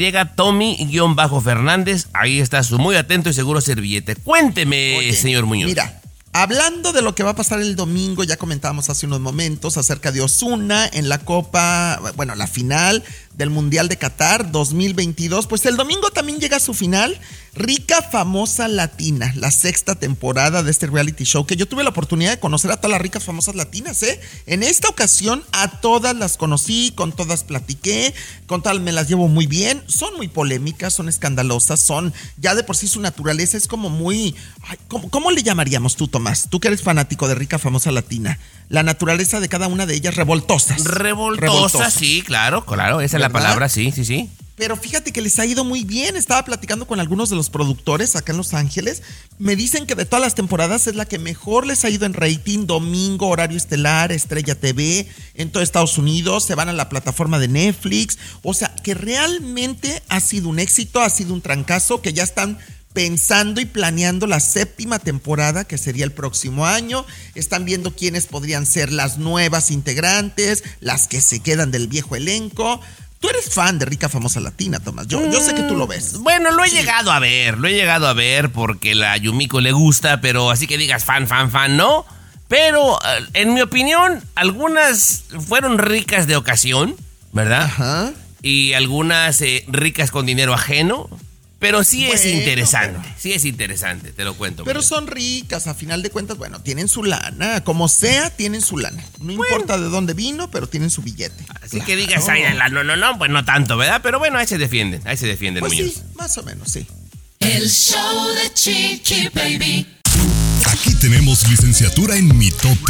Tommy-Fernández. Ahí está su muy atento y seguro servillete. Cuénteme, Oye, señor Muñoz. Mira, hablando de lo que va a pasar el domingo, ya comentábamos hace unos momentos acerca de Ozuna en la Copa, bueno, la final del Mundial de Qatar dos mil veintidós. Pues el domingo también llega a su final, Rica Famosa Latina, la sexta temporada de este reality show, que yo tuve la oportunidad de conocer a todas las ricas famosas latinas, ¿eh? En esta ocasión a todas las conocí, con todas platiqué, con todas me las llevo muy bien. Son muy polémicas, son escandalosas, son, ya de por sí su naturaleza es como muy, ay, ¿cómo, cómo le llamaríamos tú, Tomás? Tú que eres fanático de Rica Famosa Latina. La naturaleza de cada una de ellas revoltosas. Revoltosa, Revoltosas. sí, claro, claro, esa es la ¿Verdad? palabra, sí, sí, sí. Pero fíjate que les ha ido muy bien. Estaba platicando con algunos de los productores acá en Los Ángeles. Me dicen que de todas las temporadas es la que mejor les ha ido en rating. Domingo, horario estelar, Estrella T V, en todo Estados Unidos. Se van a la plataforma de Netflix. O sea, que realmente ha sido un éxito, ha sido un trancazo, que ya están pensando y planeando la séptima temporada, que sería el próximo año. Están viendo quiénes podrían ser las nuevas integrantes, las que se quedan del viejo elenco. Tú eres fan de Rica Famosa Latina, Tomás. Yo, yo sé que tú lo ves. Bueno, lo he Sí. llegado a ver, lo he llegado a ver porque la Yumiko le gusta, pero así que digas fan, fan, fan, no. Pero eh, en mi opinión, algunas fueron ricas de ocasión, ¿verdad? Ajá. Y algunas eh, ricas con dinero ajeno. Pero sí es Bueno, interesante, pero- sí es interesante, te lo cuento. Pero Muñoz. son ricas, a final de cuentas, bueno, tienen su lana. Como sea, tienen su lana. No importa de dónde vino, pero tienen su billete. Así Claro. que digas, ay, la- no, no, no, pues no tanto, ¿verdad? Pero bueno, ahí se defienden, ahí se defienden, Pues Muñoz. sí, más o menos, sí. El show de Chiqui Baby. Aquí tenemos licenciatura en mitote.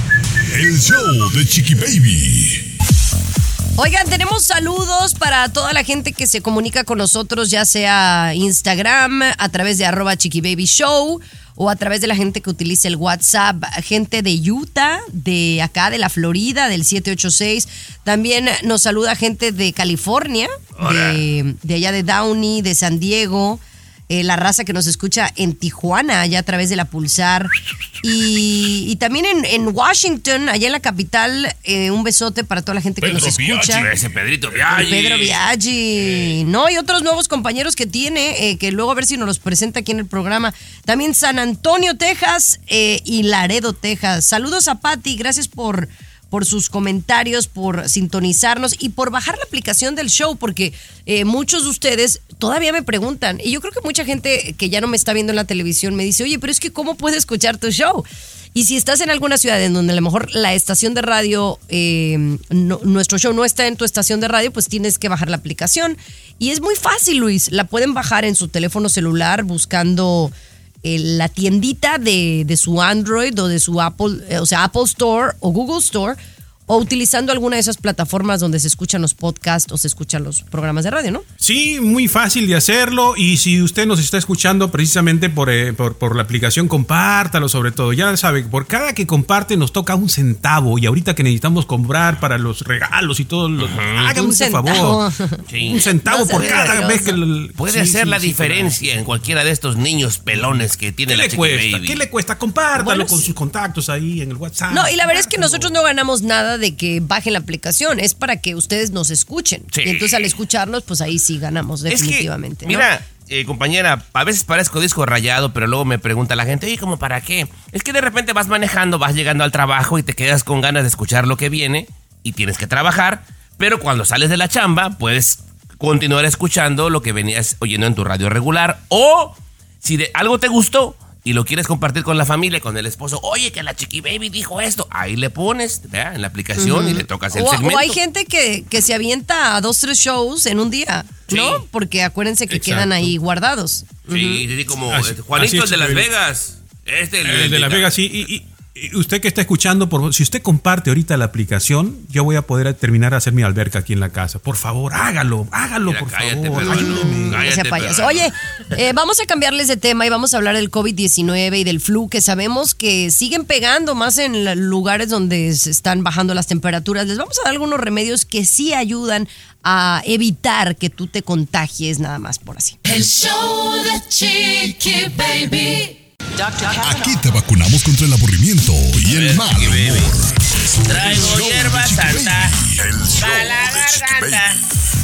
El show de Chiqui Baby. Oigan, tenemos saludos para toda la gente que se comunica con nosotros, ya sea Instagram, a través de arroba Chiqui Baby Show, o a través de la gente que utiliza el WhatsApp, gente de Utah, de acá, de la Florida, del siete ocho seis. También nos saluda gente de California, de, de allá de Downey, de San Diego. Eh, la raza que nos escucha en Tijuana, allá a través de la Pulsar. Y, y también en, en Washington, allá en la capital, eh, un besote para toda la gente que Pedro nos escucha. Biaggi. Ese Pedrito Viaggi. Pedro Biaggi. No, y otros nuevos compañeros que tiene, eh, que luego a ver si nos los presenta aquí en el programa. También San Antonio, Texas, eh, y Laredo, Texas. Saludos a Patti, gracias por, por sus comentarios, por sintonizarnos y por bajar la aplicación del show, porque eh, muchos de ustedes todavía me preguntan, y yo creo que mucha gente que ya no me está viendo en la televisión me dice, oye, pero es que ¿cómo puedo escuchar tu show? Y si estás en alguna ciudad en donde a lo mejor la estación de radio, eh, no- nuestro show no está en tu estación de radio, pues tienes que bajar la aplicación. Y es muy fácil, Luis. La pueden bajar en su teléfono celular buscando eh, la tiendita de, de su Android o de su Apple, eh, o sea, Apple Store o Google Store, o utilizando alguna de esas plataformas donde se escuchan los podcasts o se escuchan los programas de radio, ¿no? Sí, muy fácil de hacerlo, y si usted nos está escuchando precisamente por, eh, por, por la aplicación, compártalo sobre todo. Ya sabe, por cada que comparte nos toca un centavo, y ahorita que necesitamos comprar para los regalos y todo, lo, hágame Un ese centavo. favor. Sí. Un centavo No por sea cada generoso. vez que... el- Puede sí, hacer sí, la sí, diferencia en cualquiera de estos niños pelones que tiene ¿Qué la le Chiqui cuesta? Baby. ¿Qué le cuesta? Compártalo Bueno, con sí. sus contactos ahí en el WhatsApp. No, y la verdad es que Compártalo. nosotros no ganamos nada de que bajen la aplicación, es para que ustedes nos escuchen. Sí. Y entonces al escucharnos, pues ahí sí ganamos Es que, definitivamente. ¿no? mira, eh, compañera, a veces parezco disco rayado, pero luego me pregunta la gente, oye, ¿cómo para qué? Es que de repente vas manejando, vas llegando al trabajo y te quedas con ganas de escuchar lo que viene y tienes que trabajar, pero cuando sales de la chamba puedes continuar escuchando lo que venías oyendo en tu radio regular, o si de algo te gustó y lo quieres compartir con la familia, con el esposo, oye, que la Chiqui Baby dijo esto, ahí le pones, ¿verdad? En la aplicación uh-huh. y le tocas el o, segmento. O hay gente que, que se avienta a dos, tres shows en un día, ¿no? Sí. Porque acuérdense que Exacto. quedan ahí guardados. Sí, uh-huh. sí, como así, Juanito, el de Las Vegas. Este, el, el, el de Las de Vegas, sí, y, y usted que está escuchando, por, si usted comparte ahorita la aplicación, yo voy a poder terminar de hacer mi alberca aquí en la casa. Por favor, hágalo, hágalo, Mira, por cállate, favor. Ayúdeme. Cállate, payaso. Oye, eh, vamos a cambiarles de tema y vamos a hablar del COVID diecinueve y del flu, que sabemos que siguen pegando más en lugares donde se están bajando las temperaturas. Les vamos a dar algunos remedios que sí ayudan a evitar que tú te contagies, nada más por así. El show de Chiqui Baby. Aquí te vacunamos contra el aburrimiento y el mal humor. Traigo hierba santa para la garganta.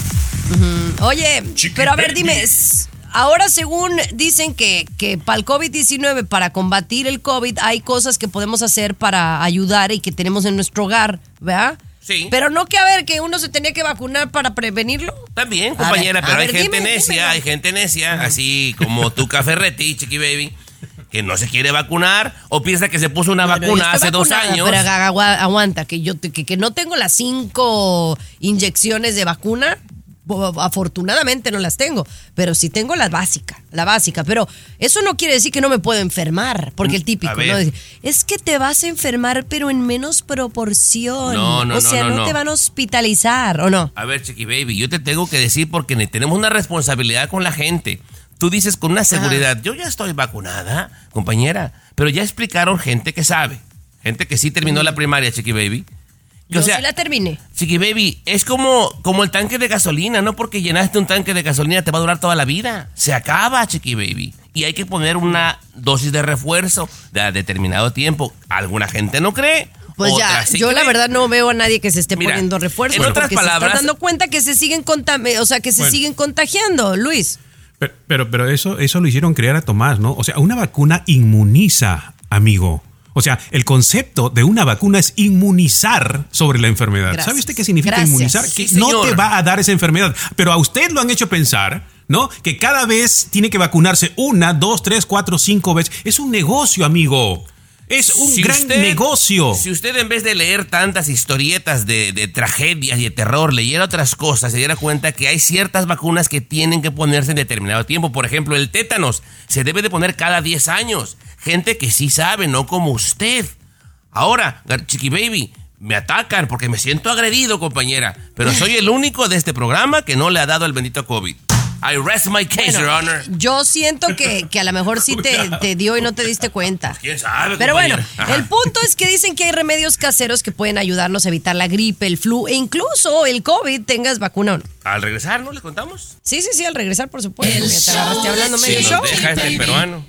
Uh-huh. Oye, Chiqui pero a ver, dime, ahora según dicen que, que para el COVID diecinueve, para combatir el COVID, hay cosas que podemos hacer para ayudar y que tenemos en nuestro hogar, ¿verdad? Sí. Pero no que a ver, que uno se tenía que vacunar para prevenirlo. También, compañera, ver, pero hay ver, gente dime, necia, dime. hay gente necia, uh-huh. así como tu Caferretti, Chiqui Baby, que no se quiere vacunar o piensa que se puso una bueno, vacuna hace dos años. Pero aguanta, que yo que, que no tengo las cinco inyecciones de vacuna, afortunadamente no las tengo, pero sí tengo la básica, la básica, pero eso no quiere decir que no me puedo enfermar, porque el típico, ¿no? Es que te vas a enfermar, pero en menos proporción. No, no, o sea, no, no, no, no te van a hospitalizar, ¿o no? A ver, Chiqui Baby, yo te tengo que decir porque tenemos una responsabilidad con la gente. Tú dices con una seguridad, Ajá. yo ya estoy vacunada, compañera, pero ya explicaron gente que sabe, gente que sí terminó mm. la primaria, Chiqui Baby. Yo o sea, sí la terminé. Chiqui Baby, es como, como el tanque de gasolina, no porque llenaste un tanque de gasolina te va a durar toda la vida. Se acaba, Chiqui Baby. Y hay que poner una dosis de refuerzo de determinado tiempo. Alguna gente no cree. Pues ya, sí yo cree. La verdad no veo a nadie que se esté Mira, poniendo refuerzo. En otras porque palabras, se están dando cuenta que se siguen contami- o sea, que se bueno. siguen contagiando, Luis. Pero, pero, pero eso, eso lo hicieron creer a Tomás, ¿no? O sea, una vacuna inmuniza, amigo. O sea, el concepto de una vacuna es inmunizar sobre la enfermedad. Gracias. ¿Sabe usted qué significa Gracias. inmunizar? Sí, que no señor. te va a dar esa enfermedad. Pero a usted lo han hecho pensar, ¿no? Que cada vez tiene que vacunarse una, dos, tres, cuatro, cinco veces. Es un negocio, amigo. Es un si gran usted, negocio. Si usted en vez de leer tantas historietas de, de tragedias y de terror, leyera otras cosas, se diera cuenta que hay ciertas vacunas que tienen que ponerse en determinado tiempo. Por ejemplo, el tétanos se debe de poner cada diez años. Gente que sí sabe, no como usted. Ahora, Chiqui Baby, me atacan porque me siento agredido, compañera. Pero soy el único de este programa que no le ha dado el bendito COVID. I rest my case, bueno, Your Honor. Yo siento que, que a lo mejor sí te, te dio y no te diste cuenta. ¿Quién sabe, Pero compañera? bueno, Ajá. el punto es que dicen que hay remedios caseros que pueden ayudarnos a evitar la gripe, el flu e incluso el COVID, tengas vacuna o no. Al regresar, ¿no? ¿Le contamos? Sí, sí, sí, al regresar, por supuesto. Ya te agarraste hablando medio Si show. nos deja este peruano.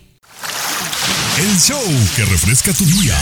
El show que refresca tu día.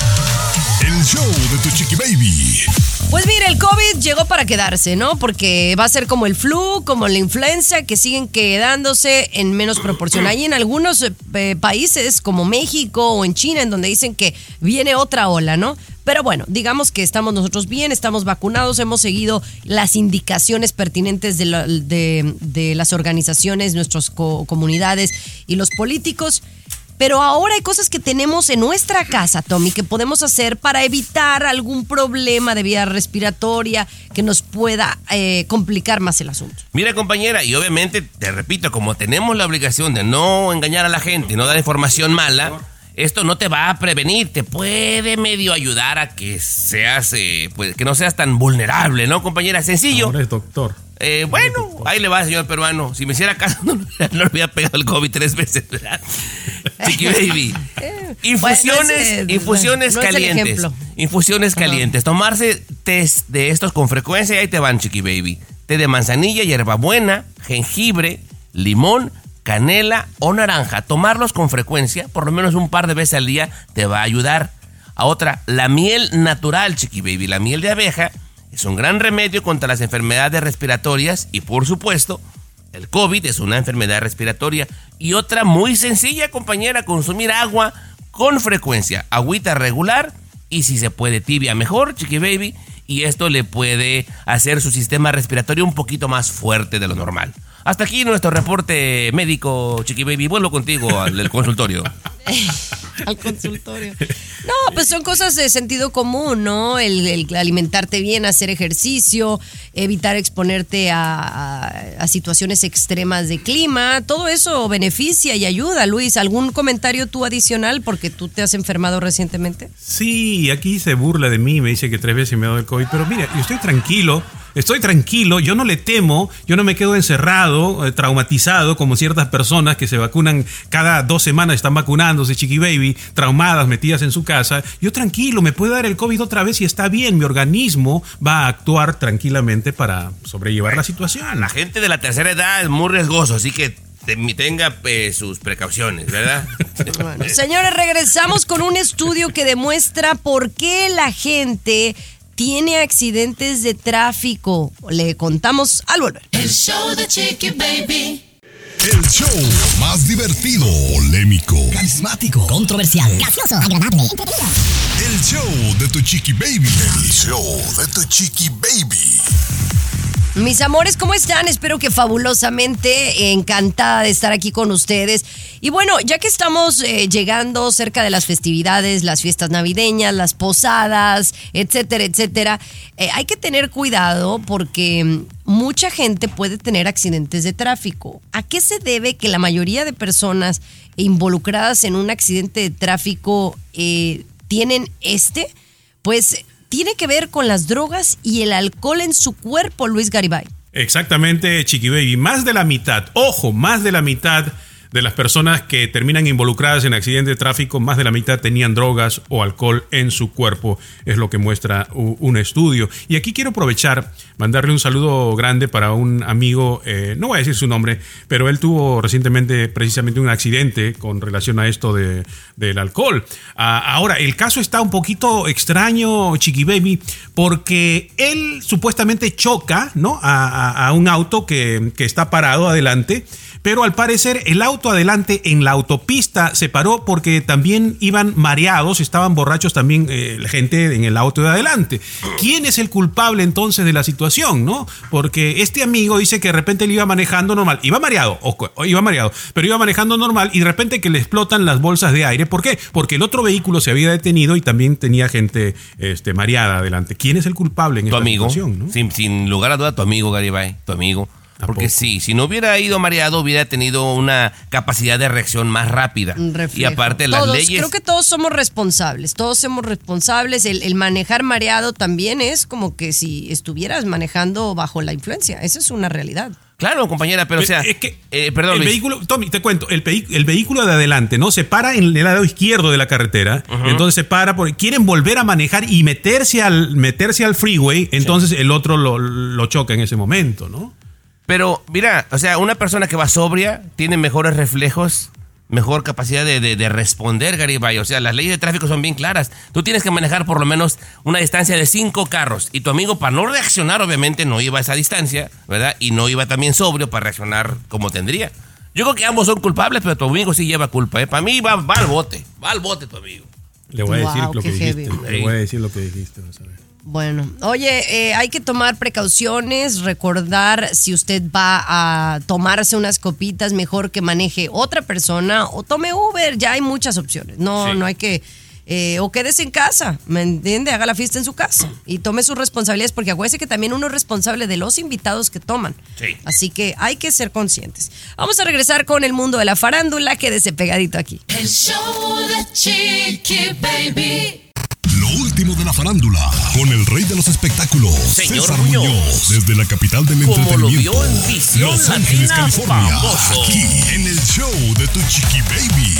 El show de tu Chiqui Baby. Pues mire, el COVID llegó para quedarse, ¿no? Porque va a ser como el flu, como la influenza, que siguen quedándose en menos proporción. Hay en algunos eh, países como México o en China en donde dicen que viene otra ola, ¿no? Pero bueno, digamos que estamos nosotros bien, estamos vacunados, hemos seguido las indicaciones pertinentes de, la, de, de las organizaciones, nuestras co- comunidades y los políticos. Pero ahora hay cosas que tenemos en nuestra casa, Tommy, que podemos hacer para evitar algún problema de vía respiratoria que nos pueda eh, complicar más el asunto. Mira, compañera, y obviamente, te repito, como tenemos la obligación de no engañar a la gente, no dar información mala, esto no te va a prevenir, te puede medio ayudar a que seas, eh, pues, que no seas tan vulnerable, ¿no, compañera? Sencillo. Ahora es doctor. Eh, bueno, ahí le va, señor peruano. Si me hiciera caso, no, no le hubiera pegado el COVID tres veces, ¿verdad? Chiqui Baby. Infusiones, bueno, es, infusiones no calientes. Infusiones Ajá. calientes. Tomarse test de estos con frecuencia y ahí te van, Chiqui Baby. Té de manzanilla, hierbabuena, jengibre, limón, canela o naranja. Tomarlos con frecuencia, por lo menos un par de veces al día, te va a ayudar. A otra, la miel natural, Chiqui Baby. La miel de abeja es un gran remedio contra las enfermedades respiratorias y, por supuesto, El COVID es una enfermedad respiratoria. Y otra muy sencilla, compañera, consumir agua con frecuencia, agüita regular y si se puede tibia mejor, Chiqui Baby, y esto le puede hacer su sistema respiratorio un poquito más fuerte de lo normal. Hasta aquí nuestro reporte médico, Chiqui Baby. Vuelvo contigo al, al consultorio. Al consultorio. No, pues son cosas de sentido común, ¿no? El, el alimentarte bien, hacer ejercicio, evitar exponerte a, a, a situaciones extremas de clima. Todo eso beneficia y ayuda. Luis, ¿algún comentario tú adicional? Porque tú te has enfermado recientemente. Sí, aquí se burla de mí, me dice que tres veces me ha dado el COVID. Pero mira, yo estoy tranquilo. Estoy tranquilo, yo no le temo, yo no me quedo encerrado, eh, traumatizado como ciertas personas que se vacunan cada dos semanas, están vacunándose, Chiqui Baby, traumadas, metidas en su casa. Yo tranquilo, me puede dar el COVID otra vez y está bien, mi organismo va a actuar tranquilamente para sobrellevar la situación. La gente de la tercera edad es muy riesgoso, así que tenga eh, sus precauciones, ¿verdad? Bueno, señores, regresamos con un estudio que demuestra por qué la gente tiene accidentes de tráfico. Le contamos al volver. El show de Chiqui Baby. El show más divertido, polémico, Carismático, controversial, gracioso, agradable, entretenido. el show de tu Chiqui Baby. El show de tu Chiqui Baby. Mis amores, ¿cómo están? Espero que fabulosamente, encantada de estar aquí con ustedes. Y bueno, ya que estamos eh, llegando cerca de las festividades, las fiestas navideñas, las posadas, etcétera, etcétera, eh, hay que tener cuidado porque mucha gente puede tener accidentes de tráfico. ¿A qué se debe que la mayoría de personas involucradas en un accidente de tráfico eh, tienen este? Pues tiene que ver con las drogas y el alcohol en su cuerpo, Luis Garibay. Exactamente, Chiqui Baby. Más de la mitad, ojo, más de la mitad de las personas que terminan involucradas en accidentes de tráfico, más de la mitad tenían drogas o alcohol en su cuerpo, es lo que muestra un estudio. Y aquí quiero aprovechar, mandarle un saludo grande para un amigo, eh, no voy a decir su nombre, pero él tuvo recientemente precisamente un accidente con relación a esto de, del alcohol. Ah, ahora, el caso está un poquito extraño, Chiqui Baby, porque él supuestamente choca, ¿no?, a, a, a un auto que, que está parado adelante, pero al parecer el auto adelante en la autopista se paró porque también iban mareados, estaban borrachos también eh, la gente en el auto de adelante. ¿Quién es el culpable entonces de la situación, no? Porque este amigo dice que de repente él iba manejando normal, iba mareado, o, o iba mareado, pero iba manejando normal y de repente que le explotan las bolsas de aire. ¿Por qué? Porque el otro vehículo se había detenido y también tenía gente este, mareada adelante. ¿Quién es el culpable en tu esta amigo, situación, no? sin, sin lugar a duda, tu amigo, Garibay, tu amigo. Porque sí, si no hubiera ido mareado, hubiera tenido una capacidad de reacción más rápida. Y aparte, las todos, leyes. Creo que todos somos responsables, todos somos responsables. El, el manejar mareado también es como que si estuvieras manejando bajo la influencia. Esa es una realidad. Claro, compañera, pero o sea, es que eh, perdón, el Luis. vehículo, Tommy, te cuento, el, vehi- el vehículo de adelante, ¿no? Se para en el lado izquierdo de la carretera, uh-huh. Entonces se para porque quieren volver a manejar y meterse al meterse al freeway, entonces sí. El otro lo, lo choca en ese momento, ¿no? Pero, mira, o sea, una persona que va sobria tiene mejores reflejos, mejor capacidad de, de, de responder, Garibay. O sea, las leyes de tráfico son bien claras. Tú tienes que manejar por lo menos una distancia de cinco carros. Y tu amigo, para no reaccionar, obviamente, no iba a esa distancia, ¿verdad? Y no iba también sobrio para reaccionar como tendría. Yo creo que ambos son culpables, pero tu amigo sí lleva culpa, ¿eh? Para mí va, va al bote, va al bote tu amigo. Le voy a Wow, decir lo que qué dijiste. heavy. Le voy a decir lo que dijiste, vas a ver. Bueno, oye, eh, hay que tomar precauciones, recordar si usted va a tomarse unas copitas, mejor que maneje otra persona o tome Uber, ya hay muchas opciones. No, Sí. no hay que, eh, o quédese en casa, ¿me entiende? Haga la fiesta en su casa y tome sus responsabilidades porque acuérdese que también uno es responsable de los invitados que toman. Sí. Así que hay que ser conscientes. Vamos a regresar con el mundo de la farándula, quédese pegadito aquí. El show de Chiqui Baby. Lo último de la farándula, con el rey de los espectáculos, Señor César Muñoz. Muñoz, desde la capital del Como lo entretenimiento, vio en Visión Los Ángeles, Latina, California, famoso. aquí en el show de tu Chiqui Baby.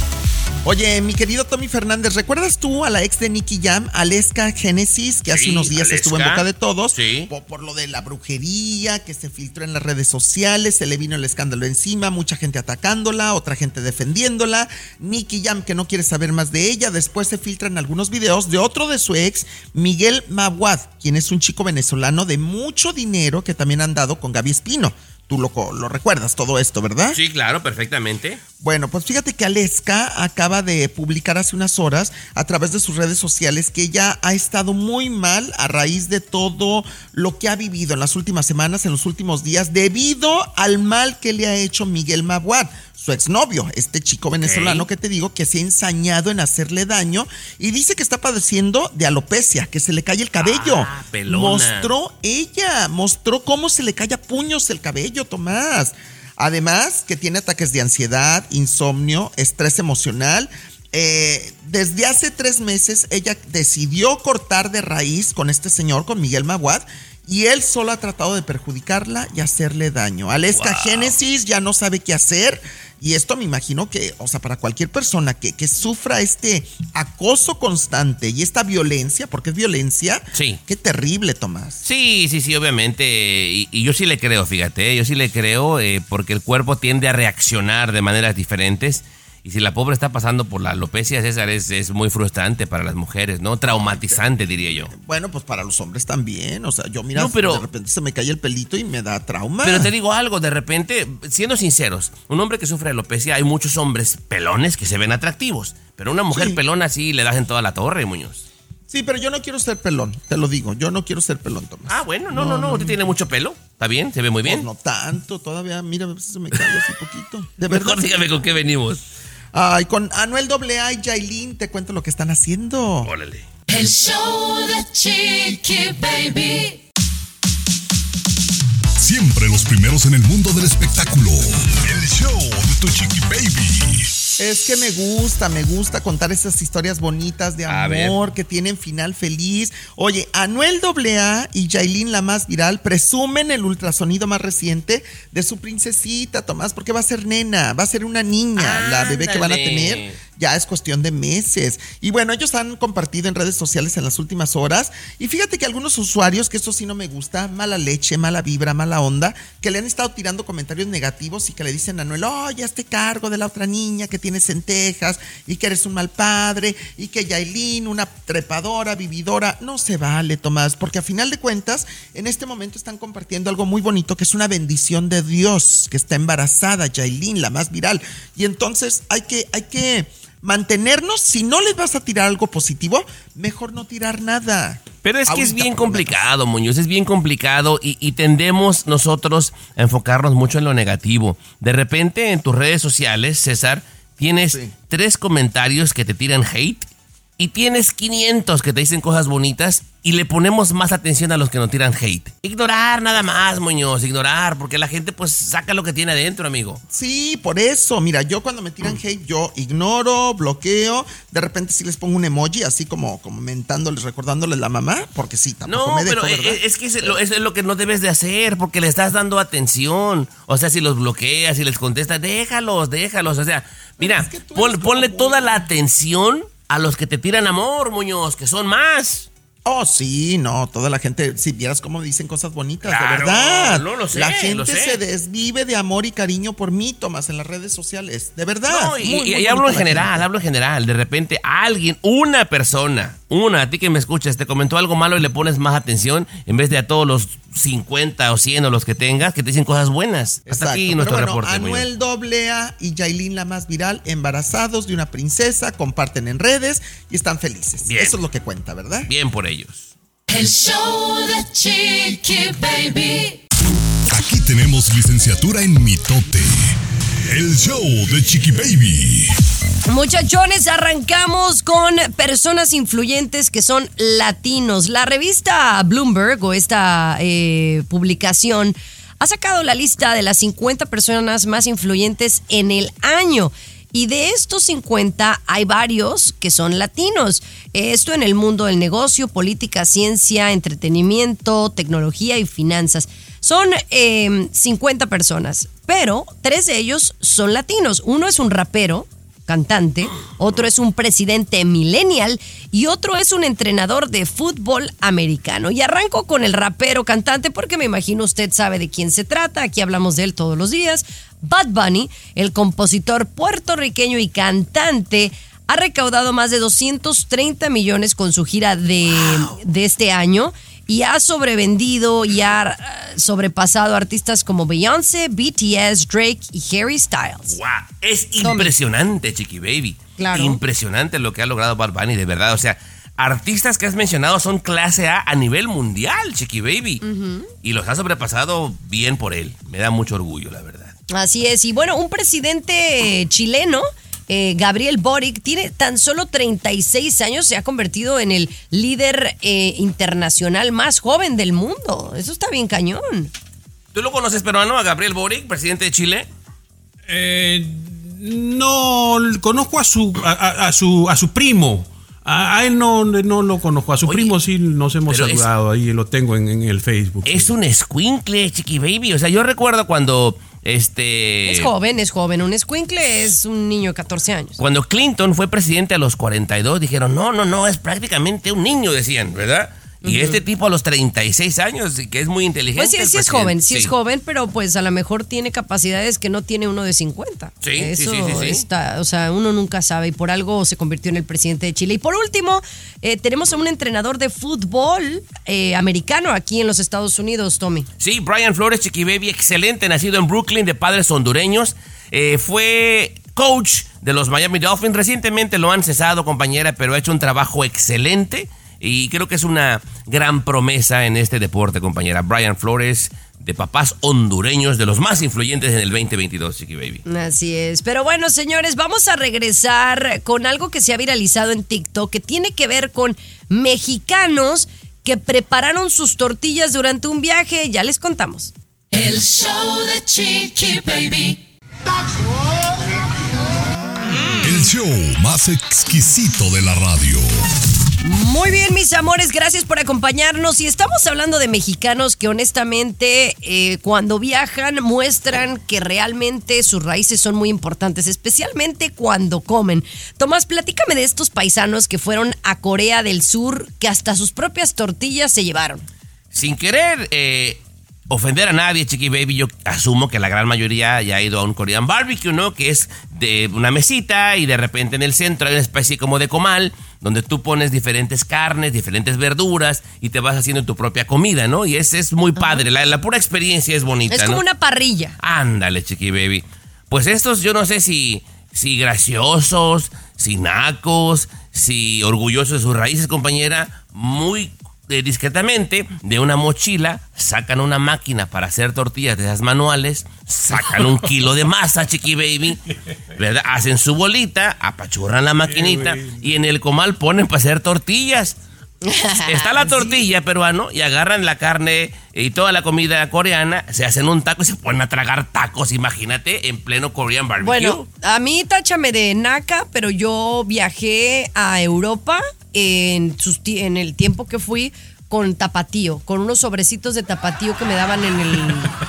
Oye, mi querido Tommy Fernández, ¿recuerdas tú a la ex de Nicky Jam, Aleska Genesis, que hace Sí, unos días Aleska. estuvo en boca de todos? Sí. Por, por lo de la brujería que se filtró en las redes sociales, se le vino el escándalo encima, mucha gente atacándola, otra gente defendiéndola. Nicky Jam, que no quiere saber más de ella. Después se filtran algunos videos de otro de su ex, Miguel Maguad, quien es un chico venezolano de mucho dinero que también ha andado con Gaby Espino. Tú lo, lo recuerdas todo esto, ¿verdad? Sí, claro, perfectamente. Bueno, pues fíjate que Aleska acaba de publicar hace unas horas a través de sus redes sociales que ella ha estado muy mal a raíz de todo lo que ha vivido en las últimas semanas, en los últimos días, debido al mal que le ha hecho Miguel Mabuad, su exnovio, este chico venezolano okay. que te digo que se ha ensañado en hacerle daño y dice que está padeciendo de alopecia, que se le cae el cabello. Ah, pelona. Mostró ella, mostró cómo se le cae a puños el cabello, Tomás. Además, que tiene ataques de ansiedad, insomnio, estrés emocional. Eh, desde hace tres meses ella decidió cortar de raíz con este señor, con Miguel Mabuad, y él solo ha tratado de perjudicarla y hacerle daño. Aleska wow. Génesis ya no sabe qué hacer. Y esto me imagino que, o sea, para cualquier persona que, que sufra este acoso constante y esta violencia, porque es violencia, sí. Qué terrible, Tomás. Sí, sí, sí, obviamente. Y, y yo sí le creo, fíjate, yo sí le creo eh, porque el cuerpo tiende a reaccionar de maneras diferentes. Y si la pobre está pasando por la alopecia, César, es, es muy frustrante para las mujeres, ¿no? Traumatizante, diría yo. Bueno, pues para los hombres también. O sea, yo mira, no, pero, de repente se me cae el pelito y me da trauma. Pero te digo algo, de repente, siendo sinceros, un hombre que sufre de alopecia, hay muchos hombres pelones que se ven atractivos. Pero una mujer sí. pelona sí le das en toda la torre, Muñoz. Sí, pero yo no quiero ser pelón, te lo digo. Yo no quiero ser pelón, Tomás. Ah, bueno, no, no, no. Usted tiene mucho pelo. ¿Está bien? ¿Se ve muy bien? Pues no tanto, todavía. Mira, a veces se me cae así poquito. De verdad. Mejor dígame con qué venimos. Ay, con Anuel A A y Yailin te cuento lo que están haciendo. Órale. El show de Chiqui Baby. Siempre los primeros en el mundo del espectáculo. El show de tu Chiqui Baby. Es que me gusta, me gusta contar esas historias bonitas de amor que tienen final feliz. Oye, Anuel A A y Yailin, la más viral, presumen el ultrasonido más reciente de su princesita, Tomás, porque va a ser nena, va a ser una niña, ah, la bebé que van a tener. Ya es cuestión de meses. Y bueno, ellos han compartido en redes sociales en las últimas horas. Y fíjate que algunos usuarios, que esto sí no me gusta, mala leche, mala vibra, mala onda, que le han estado tirando comentarios negativos y que le dicen a Anuel, oh, ya hazte cargo de la otra niña que tienes en Texas y que eres un mal padre y que Yailin, una trepadora, vividora. No se vale, Tomás, porque a final de cuentas, en este momento están compartiendo algo muy bonito, que es una bendición de Dios, que está embarazada Yailin, la más viral. Y entonces hay que, hay que mantenernos. Si no les vas a tirar algo positivo, mejor no tirar nada. Pero es que es bien complicado, Muñoz, es bien complicado y, y tendemos nosotros a enfocarnos mucho en lo negativo. De repente en tus redes sociales, César, tienes sí. tres comentarios que te tiran hate y tienes quinientos que te dicen cosas bonitas y le ponemos más atención a los que nos tiran hate. Ignorar nada más, Muñoz, ignorar, porque la gente pues saca lo que tiene adentro, amigo. Sí, por eso, mira, yo cuando me tiran hate, yo ignoro, bloqueo, de repente sí les pongo un emoji, así como, como mentándoles, recordándoles la mamá, porque sí, tampoco no, me dejo, pero ¿verdad? es que es lo, es lo que no debes de hacer, porque le estás dando atención. O sea, si los bloqueas, si les contestas, déjalos, déjalos, o sea, mira, es que pon, ponle toda la atención a los que te tiran amor, Muñoz, que son más. Oh, sí, no, toda la gente, si vieras cómo dicen cosas bonitas, claro, de verdad. No lo sé, la gente lo sé. se desvive de amor y cariño por mí, Tomás, en las redes sociales, de verdad. No, y, muy, y, muy y hablo en general, gente. hablo en general. De repente alguien, una persona, una, a ti que me escuchas, te comentó algo malo y le pones más atención en vez de a todos los cincuenta o cien o los que tengas que te dicen cosas buenas. Hasta Exacto. aquí nuestro Pero bueno, reporte. Anuel A A y Yailin, la más viral, embarazados de una princesa, comparten en redes y están felices. Bien. Eso es lo que cuenta, ¿verdad? Bien por ellos. El show de Chiqui Baby. Aquí tenemos licenciatura en mitote. El show de Chiqui Baby. Muchachones, arrancamos con personas influyentes que son latinos. La revista Bloomberg, o esta eh, publicación, ha sacado la lista de las cincuenta personas más influyentes en el año. Y de estos cincuenta hay varios que son latinos. Esto en el mundo del negocio, política, ciencia, entretenimiento, tecnología y finanzas. Son eh, cincuenta personas, pero tres de ellos son latinos. Uno es un rapero, cantante, otro es un presidente millennial y otro es un entrenador de fútbol americano. Y arranco con el rapero cantante porque me imagino usted sabe de quién se trata. Aquí hablamos de él todos los días. Bad Bunny, el compositor puertorriqueño y cantante, ha recaudado más de doscientos treinta millones con su gira de, wow. de este año. y ha sobrevendido y ha uh, sobrepasado a artistas como Beyoncé, B T S, Drake y Harry Styles. Wow, es impresionante, Chiqui Baby. Claro. Impresionante lo que ha logrado Bad Bunny, de verdad. O sea, artistas que has mencionado son clase A a nivel mundial, Chiqui Baby. Uh-huh. Y los ha sobrepasado bien por él. Me da mucho orgullo, la verdad. Así es. Y bueno, un presidente chileno, eh, Gabriel Boric, tiene tan solo treinta y seis años, se ha convertido en el líder eh, internacional más joven del mundo. Eso está bien cañón. ¿Tú lo conoces, peruano, a Gabriel Boric, presidente de Chile? Eh, no, conozco a su, a, a, a su, a su primo. A, a él no, no lo conozco. A su Oye, primo sí nos hemos saludado. Es, ahí lo tengo en, en el Facebook. Es un escuincle, Chiqui Baby. O sea, yo recuerdo cuando... Este... Es joven, es joven. Un escuincle es un niño de catorce años. Cuando Clinton fue presidente a los cuarenta y dos, dijeron, no, no, no, es prácticamente un niño, decían, ¿verdad? Y uh-huh. este tipo a los treinta y seis años, que es muy inteligente. Pues sí, sí es joven, sí, sí es joven, pero pues a lo mejor tiene capacidades que no tiene uno de cincuenta. Sí, Eso sí, sí, sí, sí. está, o sea, uno nunca sabe y por algo se convirtió en el presidente de Chile. Y por último, eh, tenemos a un entrenador de fútbol eh, americano aquí en los Estados Unidos, Tommy. Sí, Brian Flores, Chiqui Baby, excelente, nacido en Brooklyn, de padres hondureños. Eh, fue coach de los Miami Dolphins. Recientemente lo han cesado, compañera, pero ha hecho un trabajo excelente. Y creo que es una gran promesa en este deporte, compañera. Brian Flores, de papás hondureños, de los más influyentes en el veinte veintidós, Chiqui Baby. Así es. Pero bueno, señores, vamos a regresar con algo que se ha viralizado en TikTok, que tiene que ver con mexicanos que prepararon sus tortillas durante un viaje. Ya les contamos. El show de Chiqui Baby. El show más exquisito de la radio. Muy bien, mis amores, gracias por acompañarnos. Y estamos hablando de mexicanos que honestamente eh, cuando viajan muestran que realmente sus raíces son muy importantes, especialmente cuando comen. Tomás, platícame de estos paisanos que fueron a Corea del Sur, que hasta sus propias tortillas se llevaron. Sin querer eh, ofender a nadie, Chiqui Baby, yo asumo que la gran mayoría ya ha ido a un Korean barbecue, ¿no? Que es de una mesita y de repente en el centro hay una especie como de comal donde tú pones diferentes carnes, diferentes verduras y te vas haciendo tu propia comida, ¿no? Y es, es muy padre, la, la pura experiencia es bonita, Es como ¿no? una parrilla. Ándale, Chiqui Baby. Pues estos yo no sé si, si graciosos, si nacos, si orgullosos de sus raíces, compañera, muy eh, discretamente de una mochila sacan una máquina para hacer tortillas de esas manuales, sacan un kilo de masa, Chiqui Baby, ¿verdad? Hacen su bolita, apachurran la maquinita y en el comal ponen para hacer tortillas. Está la tortilla, ¿sí? Peruano, y agarran la carne y toda la comida coreana, se hacen un taco y se ponen a tragar tacos, imagínate, en pleno Korean barbecue. Bueno, a mí táchame de naca, pero yo viajé a Europa en, sus, en el tiempo que fui con tapatío, con unos sobrecitos de tapatío que me daban en el...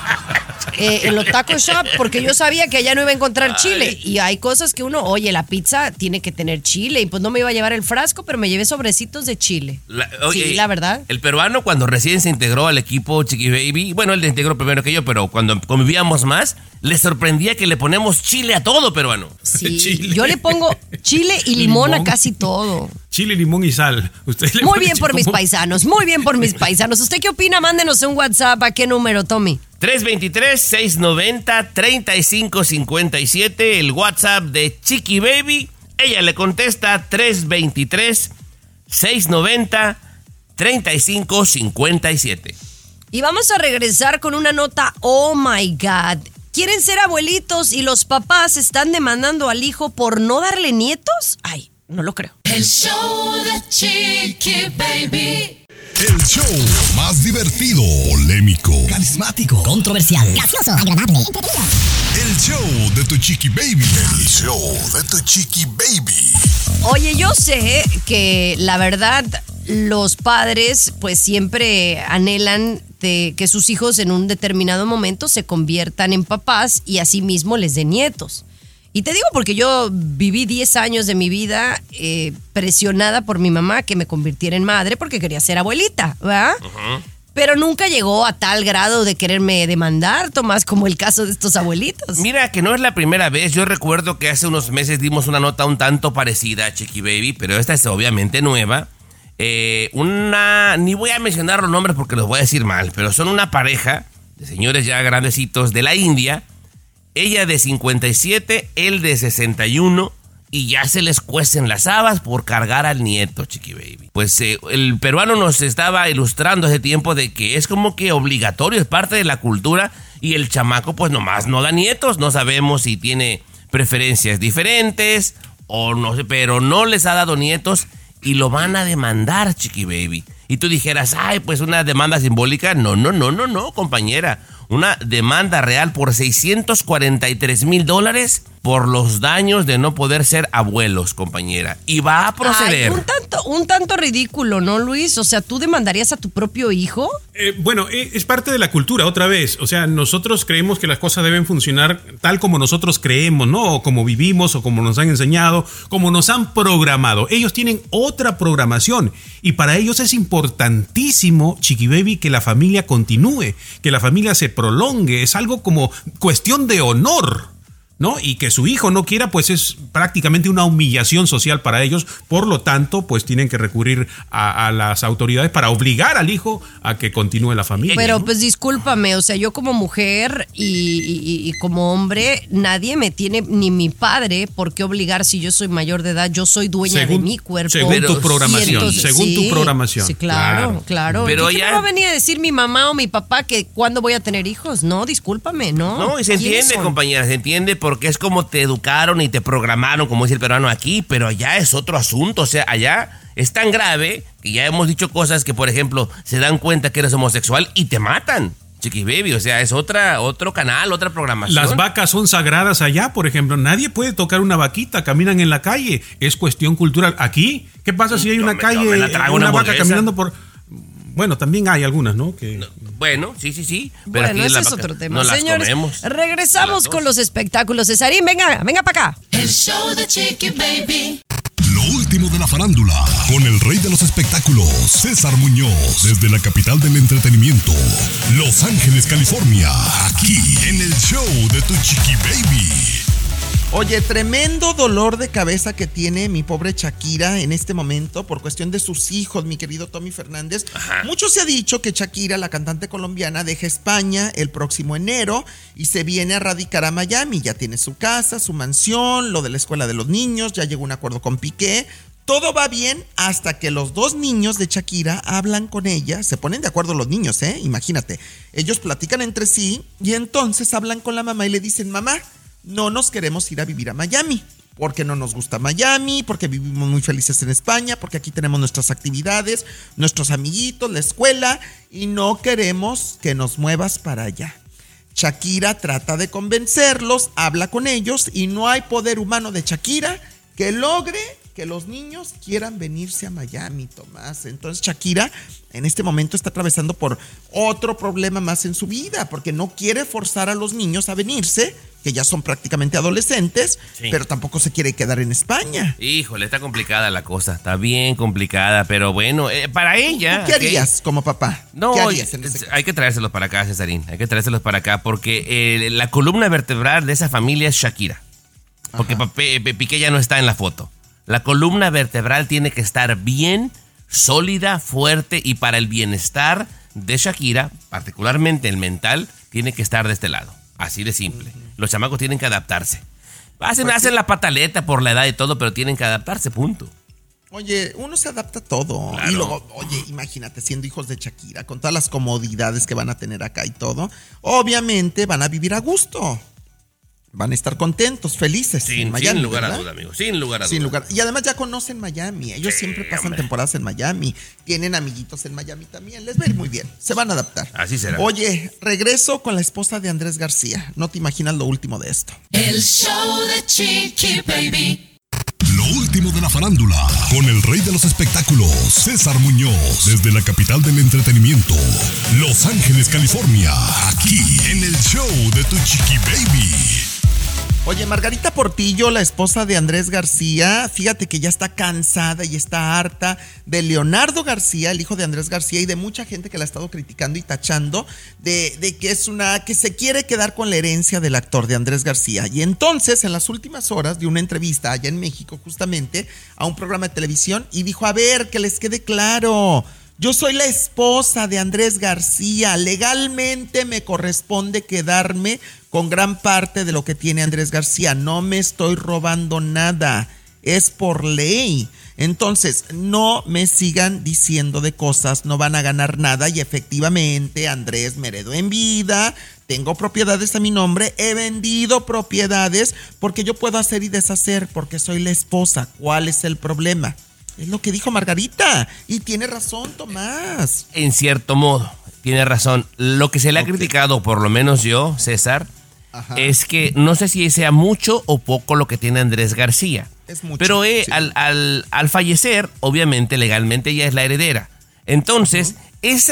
Eh, en los taco shop, porque yo sabía que allá no iba a encontrar chile. Y hay cosas que uno, oye, la pizza tiene que tener chile. Y pues no me iba a llevar el frasco, pero me llevé sobrecitos de chile. La, oye, sí, la verdad. El peruano, cuando recién se integró al equipo Chiqui Baby, bueno, él se integró primero que yo, pero cuando convivíamos más, le sorprendía que le ponemos chile a todo, peruano. Sí, Chile. yo le pongo chile y limón, Limón. a casi todo. Chile, limón y sal. Usted le Muy pone bien por como- mis paisanos, muy bien por mis paisanos. ¿Usted qué opina? Mándenos un WhatsApp. ¿A qué número, Tommy? tres dos tres, seis nueve cero, tres cinco cinco siete, el WhatsApp de Chiqui Baby. Ella le contesta tres dos tres, seis nueve cero, tres cinco cinco siete. Y vamos a regresar con una nota, oh my God. ¿Quieren ser abuelitos y los papás están demandando al hijo por no darle nietos? Ay, no lo creo. El show de Chiqui Baby. El show más divertido, polémico, Carismático, controversial, gracioso, agradable, entretenido. el show de tu Chiqui Baby. El show de tu Chiqui Baby. Oye, yo sé que la verdad los padres pues siempre anhelan de que sus hijos en un determinado momento se conviertan en papás y asimismo les den nietos. Y te digo porque yo viví diez años de mi vida eh, presionada por mi mamá que me convirtiera en madre porque quería ser abuelita, ¿verdad? Uh-huh. Pero nunca llegó a tal grado de quererme demandar, Tomás, como el caso de estos abuelitos. Mira que no es la primera vez. Yo recuerdo que hace unos meses dimos una nota un tanto parecida a Chiqui Baby, pero esta es obviamente nueva. eh, una, ni voy a mencionar los nombres porque los voy a decir mal, pero son una pareja de señores ya grandecitos de la India, ella de cincuenta y siete, él de sesenta y uno, y ya se les cuecen las habas por cargar al nieto, Chiqui Baby. Pues eh, el peruano nos estaba ilustrando hace tiempo de que es como que obligatorio, es parte de la cultura, y el chamaco pues nomás no da nietos, no sabemos si tiene preferencias diferentes o no sé, pero no les ha dado nietos y lo van a demandar, Chiqui Baby. Y tú dijeras, ay, pues una demanda simbólica. No, no, no, no, no, compañera. Una demanda real por seiscientos cuarenta y tres mil dólares por los daños de no poder ser abuelos, compañera. Y va a proceder. Ay, un tanto, un tanto ridículo, ¿no, Luis? O sea, ¿tú demandarías a tu propio hijo? Eh, bueno, eh, es parte de la cultura, otra vez. O sea, nosotros creemos que las cosas deben funcionar tal como nosotros creemos, ¿no? O como vivimos, o como nos han enseñado, como nos han programado. Ellos tienen otra programación y para ellos es importantísimo, Chiqui Baby, que la familia continúe, que la familia se prolongue. Es algo como cuestión de honor, ¿no? Y que su hijo no quiera, pues es prácticamente una humillación social para ellos. Por lo tanto, pues tienen que recurrir a, a las autoridades para obligar al hijo a que continúe la familia. Pero ¿no? pues discúlpame, o sea, yo como mujer y, y, y como hombre, nadie me tiene, ni mi padre, por qué obligar si yo soy mayor de edad. Yo soy dueña según, de mi cuerpo. Según Pero, tu programación, entonces, según sí, tu programación. Sí, claro, claro. claro. Pero ¿Qué ya... me va a venir a decir mi mamá o mi papá que cuándo voy a tener hijos? No, discúlpame, ¿no? No, y se entiende, son? compañera, se entiende porque es como te educaron y te programaron, como dice el peruano aquí, pero allá es otro asunto. O sea, allá es tan grave que ya hemos dicho cosas que, por ejemplo, se dan cuenta que eres homosexual y te matan, Chiqui Baby. O sea, es otra, otro canal, otra programación. Las vacas son sagradas allá, por ejemplo. Nadie puede tocar una vaquita, caminan en la calle. Es cuestión cultural. Aquí, ¿qué pasa si hay una me, calle, me una, una vaca hamburguesa. caminando por... Bueno, también hay algunas, ¿no? Que... No, bueno, sí, sí, sí. Pero Bueno, aquí ese la es vaca, otro tema. no las Señores, comemos. regresamos con los espectáculos. Cesarín, venga, venga para acá. El show de Chiqui Baby. Lo último de la farándula, con el rey de los espectáculos, César Muñoz, desde la capital del entretenimiento, Los Ángeles, California, aquí en el show de tu Chiqui Baby. Oye, tremendo dolor de cabeza que tiene mi pobre Shakira en este momento por cuestión de sus hijos, mi querido Tommy Fernández. Ajá. Mucho se ha dicho que Shakira, la cantante colombiana, deja España el próximo enero y se viene a radicar a Miami. Ya tiene su casa, su mansión, lo de la escuela de los niños, ya llegó a un acuerdo con Piqué. Todo va bien hasta que los dos niños de Shakira hablan con ella. Se ponen de acuerdo los niños, ¿eh? Imagínate. Ellos platican entre sí y entonces hablan con la mamá y le dicen, mamá, no nos queremos ir a vivir a Miami, porque no nos gusta Miami, porque vivimos muy felices en España, porque aquí tenemos nuestras actividades, nuestros amiguitos, la escuela, y no queremos que nos muevas para allá. Shakira trata de convencerlos, habla con ellos, y no hay poder humano de Shakira que logre que los niños quieran venirse a Miami, Tomás. Entonces Shakira en este momento está atravesando por otro problema más en su vida, porque no quiere forzar a los niños a venirse, que ya son prácticamente adolescentes, sí, pero tampoco se quiere quedar en España. Híjole, está complicada la cosa, está bien complicada, pero bueno, eh, para ella... ¿Tú qué harías que, como papá? No, ¿Qué harías en ese hay que traérselos para acá, Cesarín, hay que traérselos para acá, porque eh, la columna vertebral de esa familia es Shakira, porque Pepe, Piqué ya no está en la foto. La columna vertebral tiene que estar bien, sólida, fuerte, y para el bienestar de Shakira, particularmente el mental, tiene que estar de este lado. Así de simple. Uh-huh. Los chamacos tienen que adaptarse. Hacen, hacen la pataleta por la edad y todo, pero tienen que adaptarse, punto. Oye, uno se adapta a todo. Claro. Y luego, oye, imagínate, siendo hijos de Shakira, con todas las comodidades que van a tener acá y todo, obviamente van a vivir a gusto. Van a estar contentos, felices. Sin, en Miami, sin lugar ¿verdad? a duda, amigo. Sin lugar a sin duda. Lugar. Y además ya conocen Miami. Ellos sí, siempre pasan hombre. temporadas en Miami. Tienen amiguitos en Miami también. Les va a ir muy bien. Se van a adaptar. Así será. Oye, regreso con la esposa de Andrés García. No te imaginas lo último de esto. El show de Chiqui Baby. Lo último de la farándula, con el rey de los espectáculos, César Muñoz, desde la capital del entretenimiento, Los Ángeles, California, aquí en el show de tu Chiqui Baby. Oye, Margarita Portillo, la esposa de Andrés García, fíjate que ya está cansada y está harta de Leonardo García, el hijo de Andrés García, y de mucha gente que la ha estado criticando y tachando de, de que es una, que se quiere quedar con la herencia del actor de Andrés García. Y entonces, en las últimas horas, dio una entrevista allá en México, justamente, a un programa de televisión, y dijo, a ver, que les quede claro, yo soy la esposa de Andrés García, legalmente me corresponde quedarme con gran parte de lo que tiene Andrés García, no me estoy robando nada, es por ley. Entonces, no me sigan diciendo de cosas, no van a ganar nada, y efectivamente Andrés me heredó en vida, tengo propiedades a mi nombre, he vendido propiedades porque yo puedo hacer y deshacer porque soy la esposa. ¿Cuál es el problema? Es lo que dijo Margarita, y tiene razón, Tomás. En cierto modo, tiene razón. Lo que se le ha okay. criticado, por lo menos yo, César, Ajá. es que no sé si sea mucho o poco lo que tiene Andrés García. Es mucho. Pero eh, sí. al, al, al fallecer, obviamente, legalmente ella es la heredera. Entonces, uh-huh.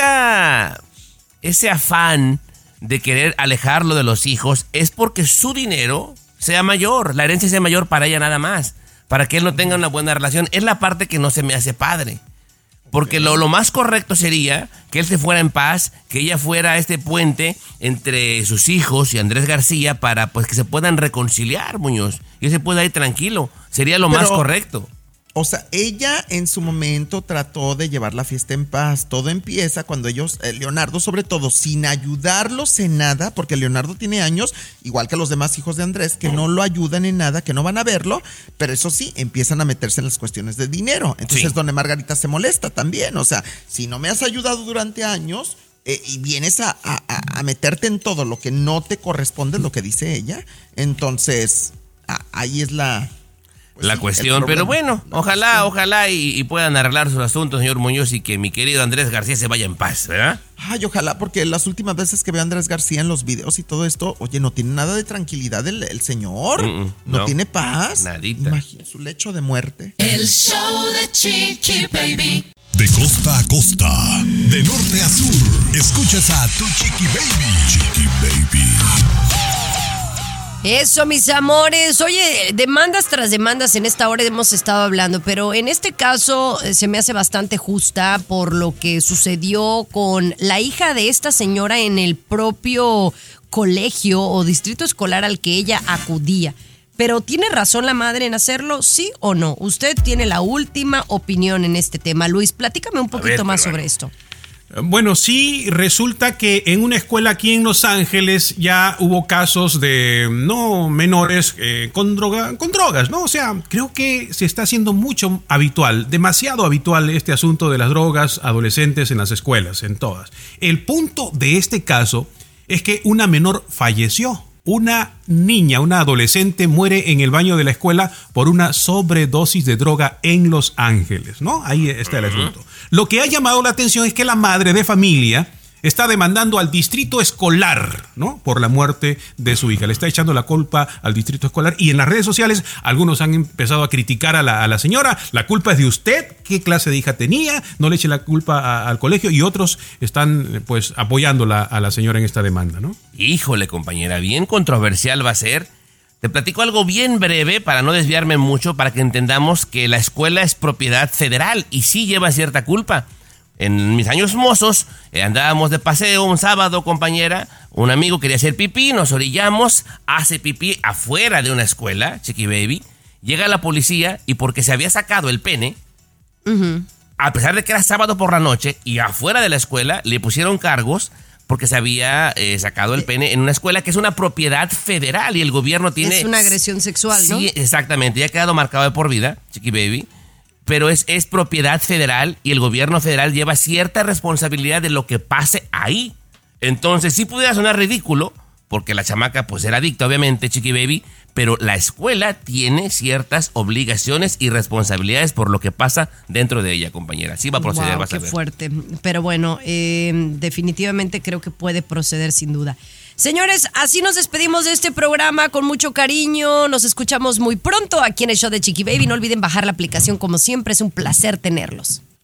esa, ese afán de querer alejarlo de los hijos es porque su dinero sea mayor, la herencia sea mayor para ella nada más, para que él no tenga una buena relación. Es la parte que no se me hace padre. Porque lo, lo más correcto sería que él se fuera en paz, que ella fuera este puente entre sus hijos y Andrés García para pues que se puedan reconciliar, Muñoz, y él se pueda ir tranquilo. Sería lo Pero, más correcto. O sea, ella en su momento trató de llevar la fiesta en paz. Todo empieza cuando ellos, eh, Leonardo sobre todo, sin ayudarlos en nada, porque Leonardo tiene años, igual que los demás hijos de Andrés, que no lo ayudan en nada, que no van a verlo, pero eso sí, empiezan a meterse en las cuestiones de dinero. Entonces sí. es donde Margarita se molesta también. O sea, si no me has ayudado durante años eh, y vienes a, a, a meterte en todo lo que no te corresponde, lo que dice ella, entonces a, ahí es la... Pues la sí, cuestión, pero bueno, ojalá, cuestión. ojalá y, y puedan arreglar sus asuntos, señor Muñoz, y que mi querido Andrés García se vaya en paz, ¿verdad? Ay, ojalá, porque las últimas veces que veo a Andrés García en los videos y todo esto, oye, no tiene nada de tranquilidad el, el señor, Mm-mm, no, no tiene paz. Nadita. Imagina su lecho de muerte. El show de Chiqui Baby. De costa a costa, de norte a sur, escuchas a tu Chiqui Baby. Chiqui Baby. Eso, mis amores. Oye, demandas tras demandas en esta hora hemos estado hablando, pero en este caso eh, se me hace bastante justa por lo que sucedió con la hija de esta señora en el propio colegio o distrito escolar al que ella acudía. Pero ¿tiene razón la madre en hacerlo? ¿Sí o no? Usted tiene la última opinión en este tema. Luis, platícame un poquito ver, más sobre bueno. esto. Bueno, sí, resulta que en una escuela aquí en Los Ángeles ya hubo casos de no menores eh, con droga, con drogas, ¿no? O sea, creo que se está haciendo mucho habitual, demasiado habitual este asunto de las drogas adolescentes en las escuelas, en todas. El punto de este caso es que una menor falleció. Una niña, una adolescente muere en el baño de la escuela por una sobredosis de droga en Los Ángeles, ¿no? Ahí está el asunto. Lo que ha llamado la atención es que la madre de familia está demandando al distrito escolar, ¿no? Por la muerte de su hija. Le está echando la culpa al distrito escolar y en las redes sociales algunos han empezado a criticar a la, a la señora. La culpa es de usted. ¿Qué clase de hija tenía? No le eche la culpa a, al colegio, y otros están pues apoyándola a la señora en esta demanda, ¿no? Híjole, compañera, bien controversial va a ser. Te platico algo bien breve para no desviarme mucho, para que entendamos que la escuela es propiedad federal y sí lleva cierta culpa. En mis años mozos, eh, andábamos de paseo un sábado, compañera. Un amigo quería hacer pipí, nos orillamos, hace pipí afuera de una escuela, Chiqui Baby. Llega la policía y porque se había sacado el pene, uh-huh. a pesar de que era sábado por la noche y afuera de la escuela, le pusieron cargos porque se había eh, sacado el pene en una escuela que es una propiedad federal y el gobierno tiene... Es una agresión sexual, sí, ¿no? Sí, exactamente, ya ha quedado marcado de por vida, Chiqui Baby. Pero es, es propiedad federal y el gobierno federal lleva cierta responsabilidad de lo que pase ahí. Entonces sí pudiera sonar ridículo, porque la chamaca pues era adicta obviamente, Chiqui Baby, pero la escuela tiene ciertas obligaciones y responsabilidades por lo que pasa dentro de ella, compañera. Sí va a proceder, wow, vas a ver. Qué fuerte, pero bueno, eh, definitivamente creo que puede proceder sin duda. Señores, así nos despedimos de este programa con mucho cariño. Nos escuchamos muy pronto aquí en el show de Chiqui Baby. No olviden bajar la aplicación como siempre. Es un placer tenerlos.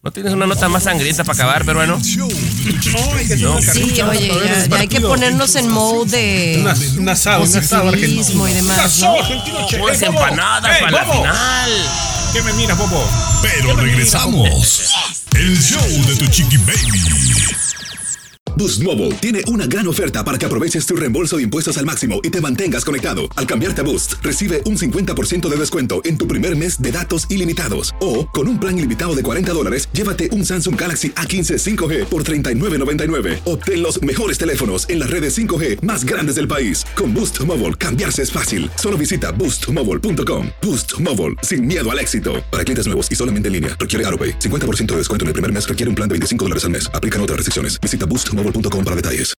¿No tienes una nota más sangrienta para acabar, peruano? No, hay que hacer una Sí, carnita oye, para ver ya, el ya hay que partido. ponernos en mode de Un as- un asado, un asado positivismo argentino. y demás, Un asado ¿no? argentino, che. Pues ¡Eh, Bobo! empanadas ¡Eh, para la Bobo! final. ¿Qué me miras, Bobo? Pero regresamos. El show de tu Chiqui Baby. Boost Mobile tiene una gran oferta para que aproveches tu reembolso de impuestos al máximo y te mantengas conectado. Al cambiarte a Boost, recibe un cincuenta por ciento de descuento en tu primer mes de datos ilimitados. O, con un plan ilimitado de cuarenta dólares, llévate un Samsung Galaxy A quince cinco G por treinta y nueve noventa y nueve. Obtén los mejores teléfonos en las redes cinco G más grandes del país. Con Boost Mobile, cambiarse es fácil. Solo visita boost mobile punto com. Boost Mobile, sin miedo al éxito. Para clientes nuevos y solamente en línea, requiere AroPay. cincuenta por ciento de descuento en el primer mes requiere un plan de veinticinco dólares al mes. Aplican otras restricciones. Visita boost mobile punto com para detalles.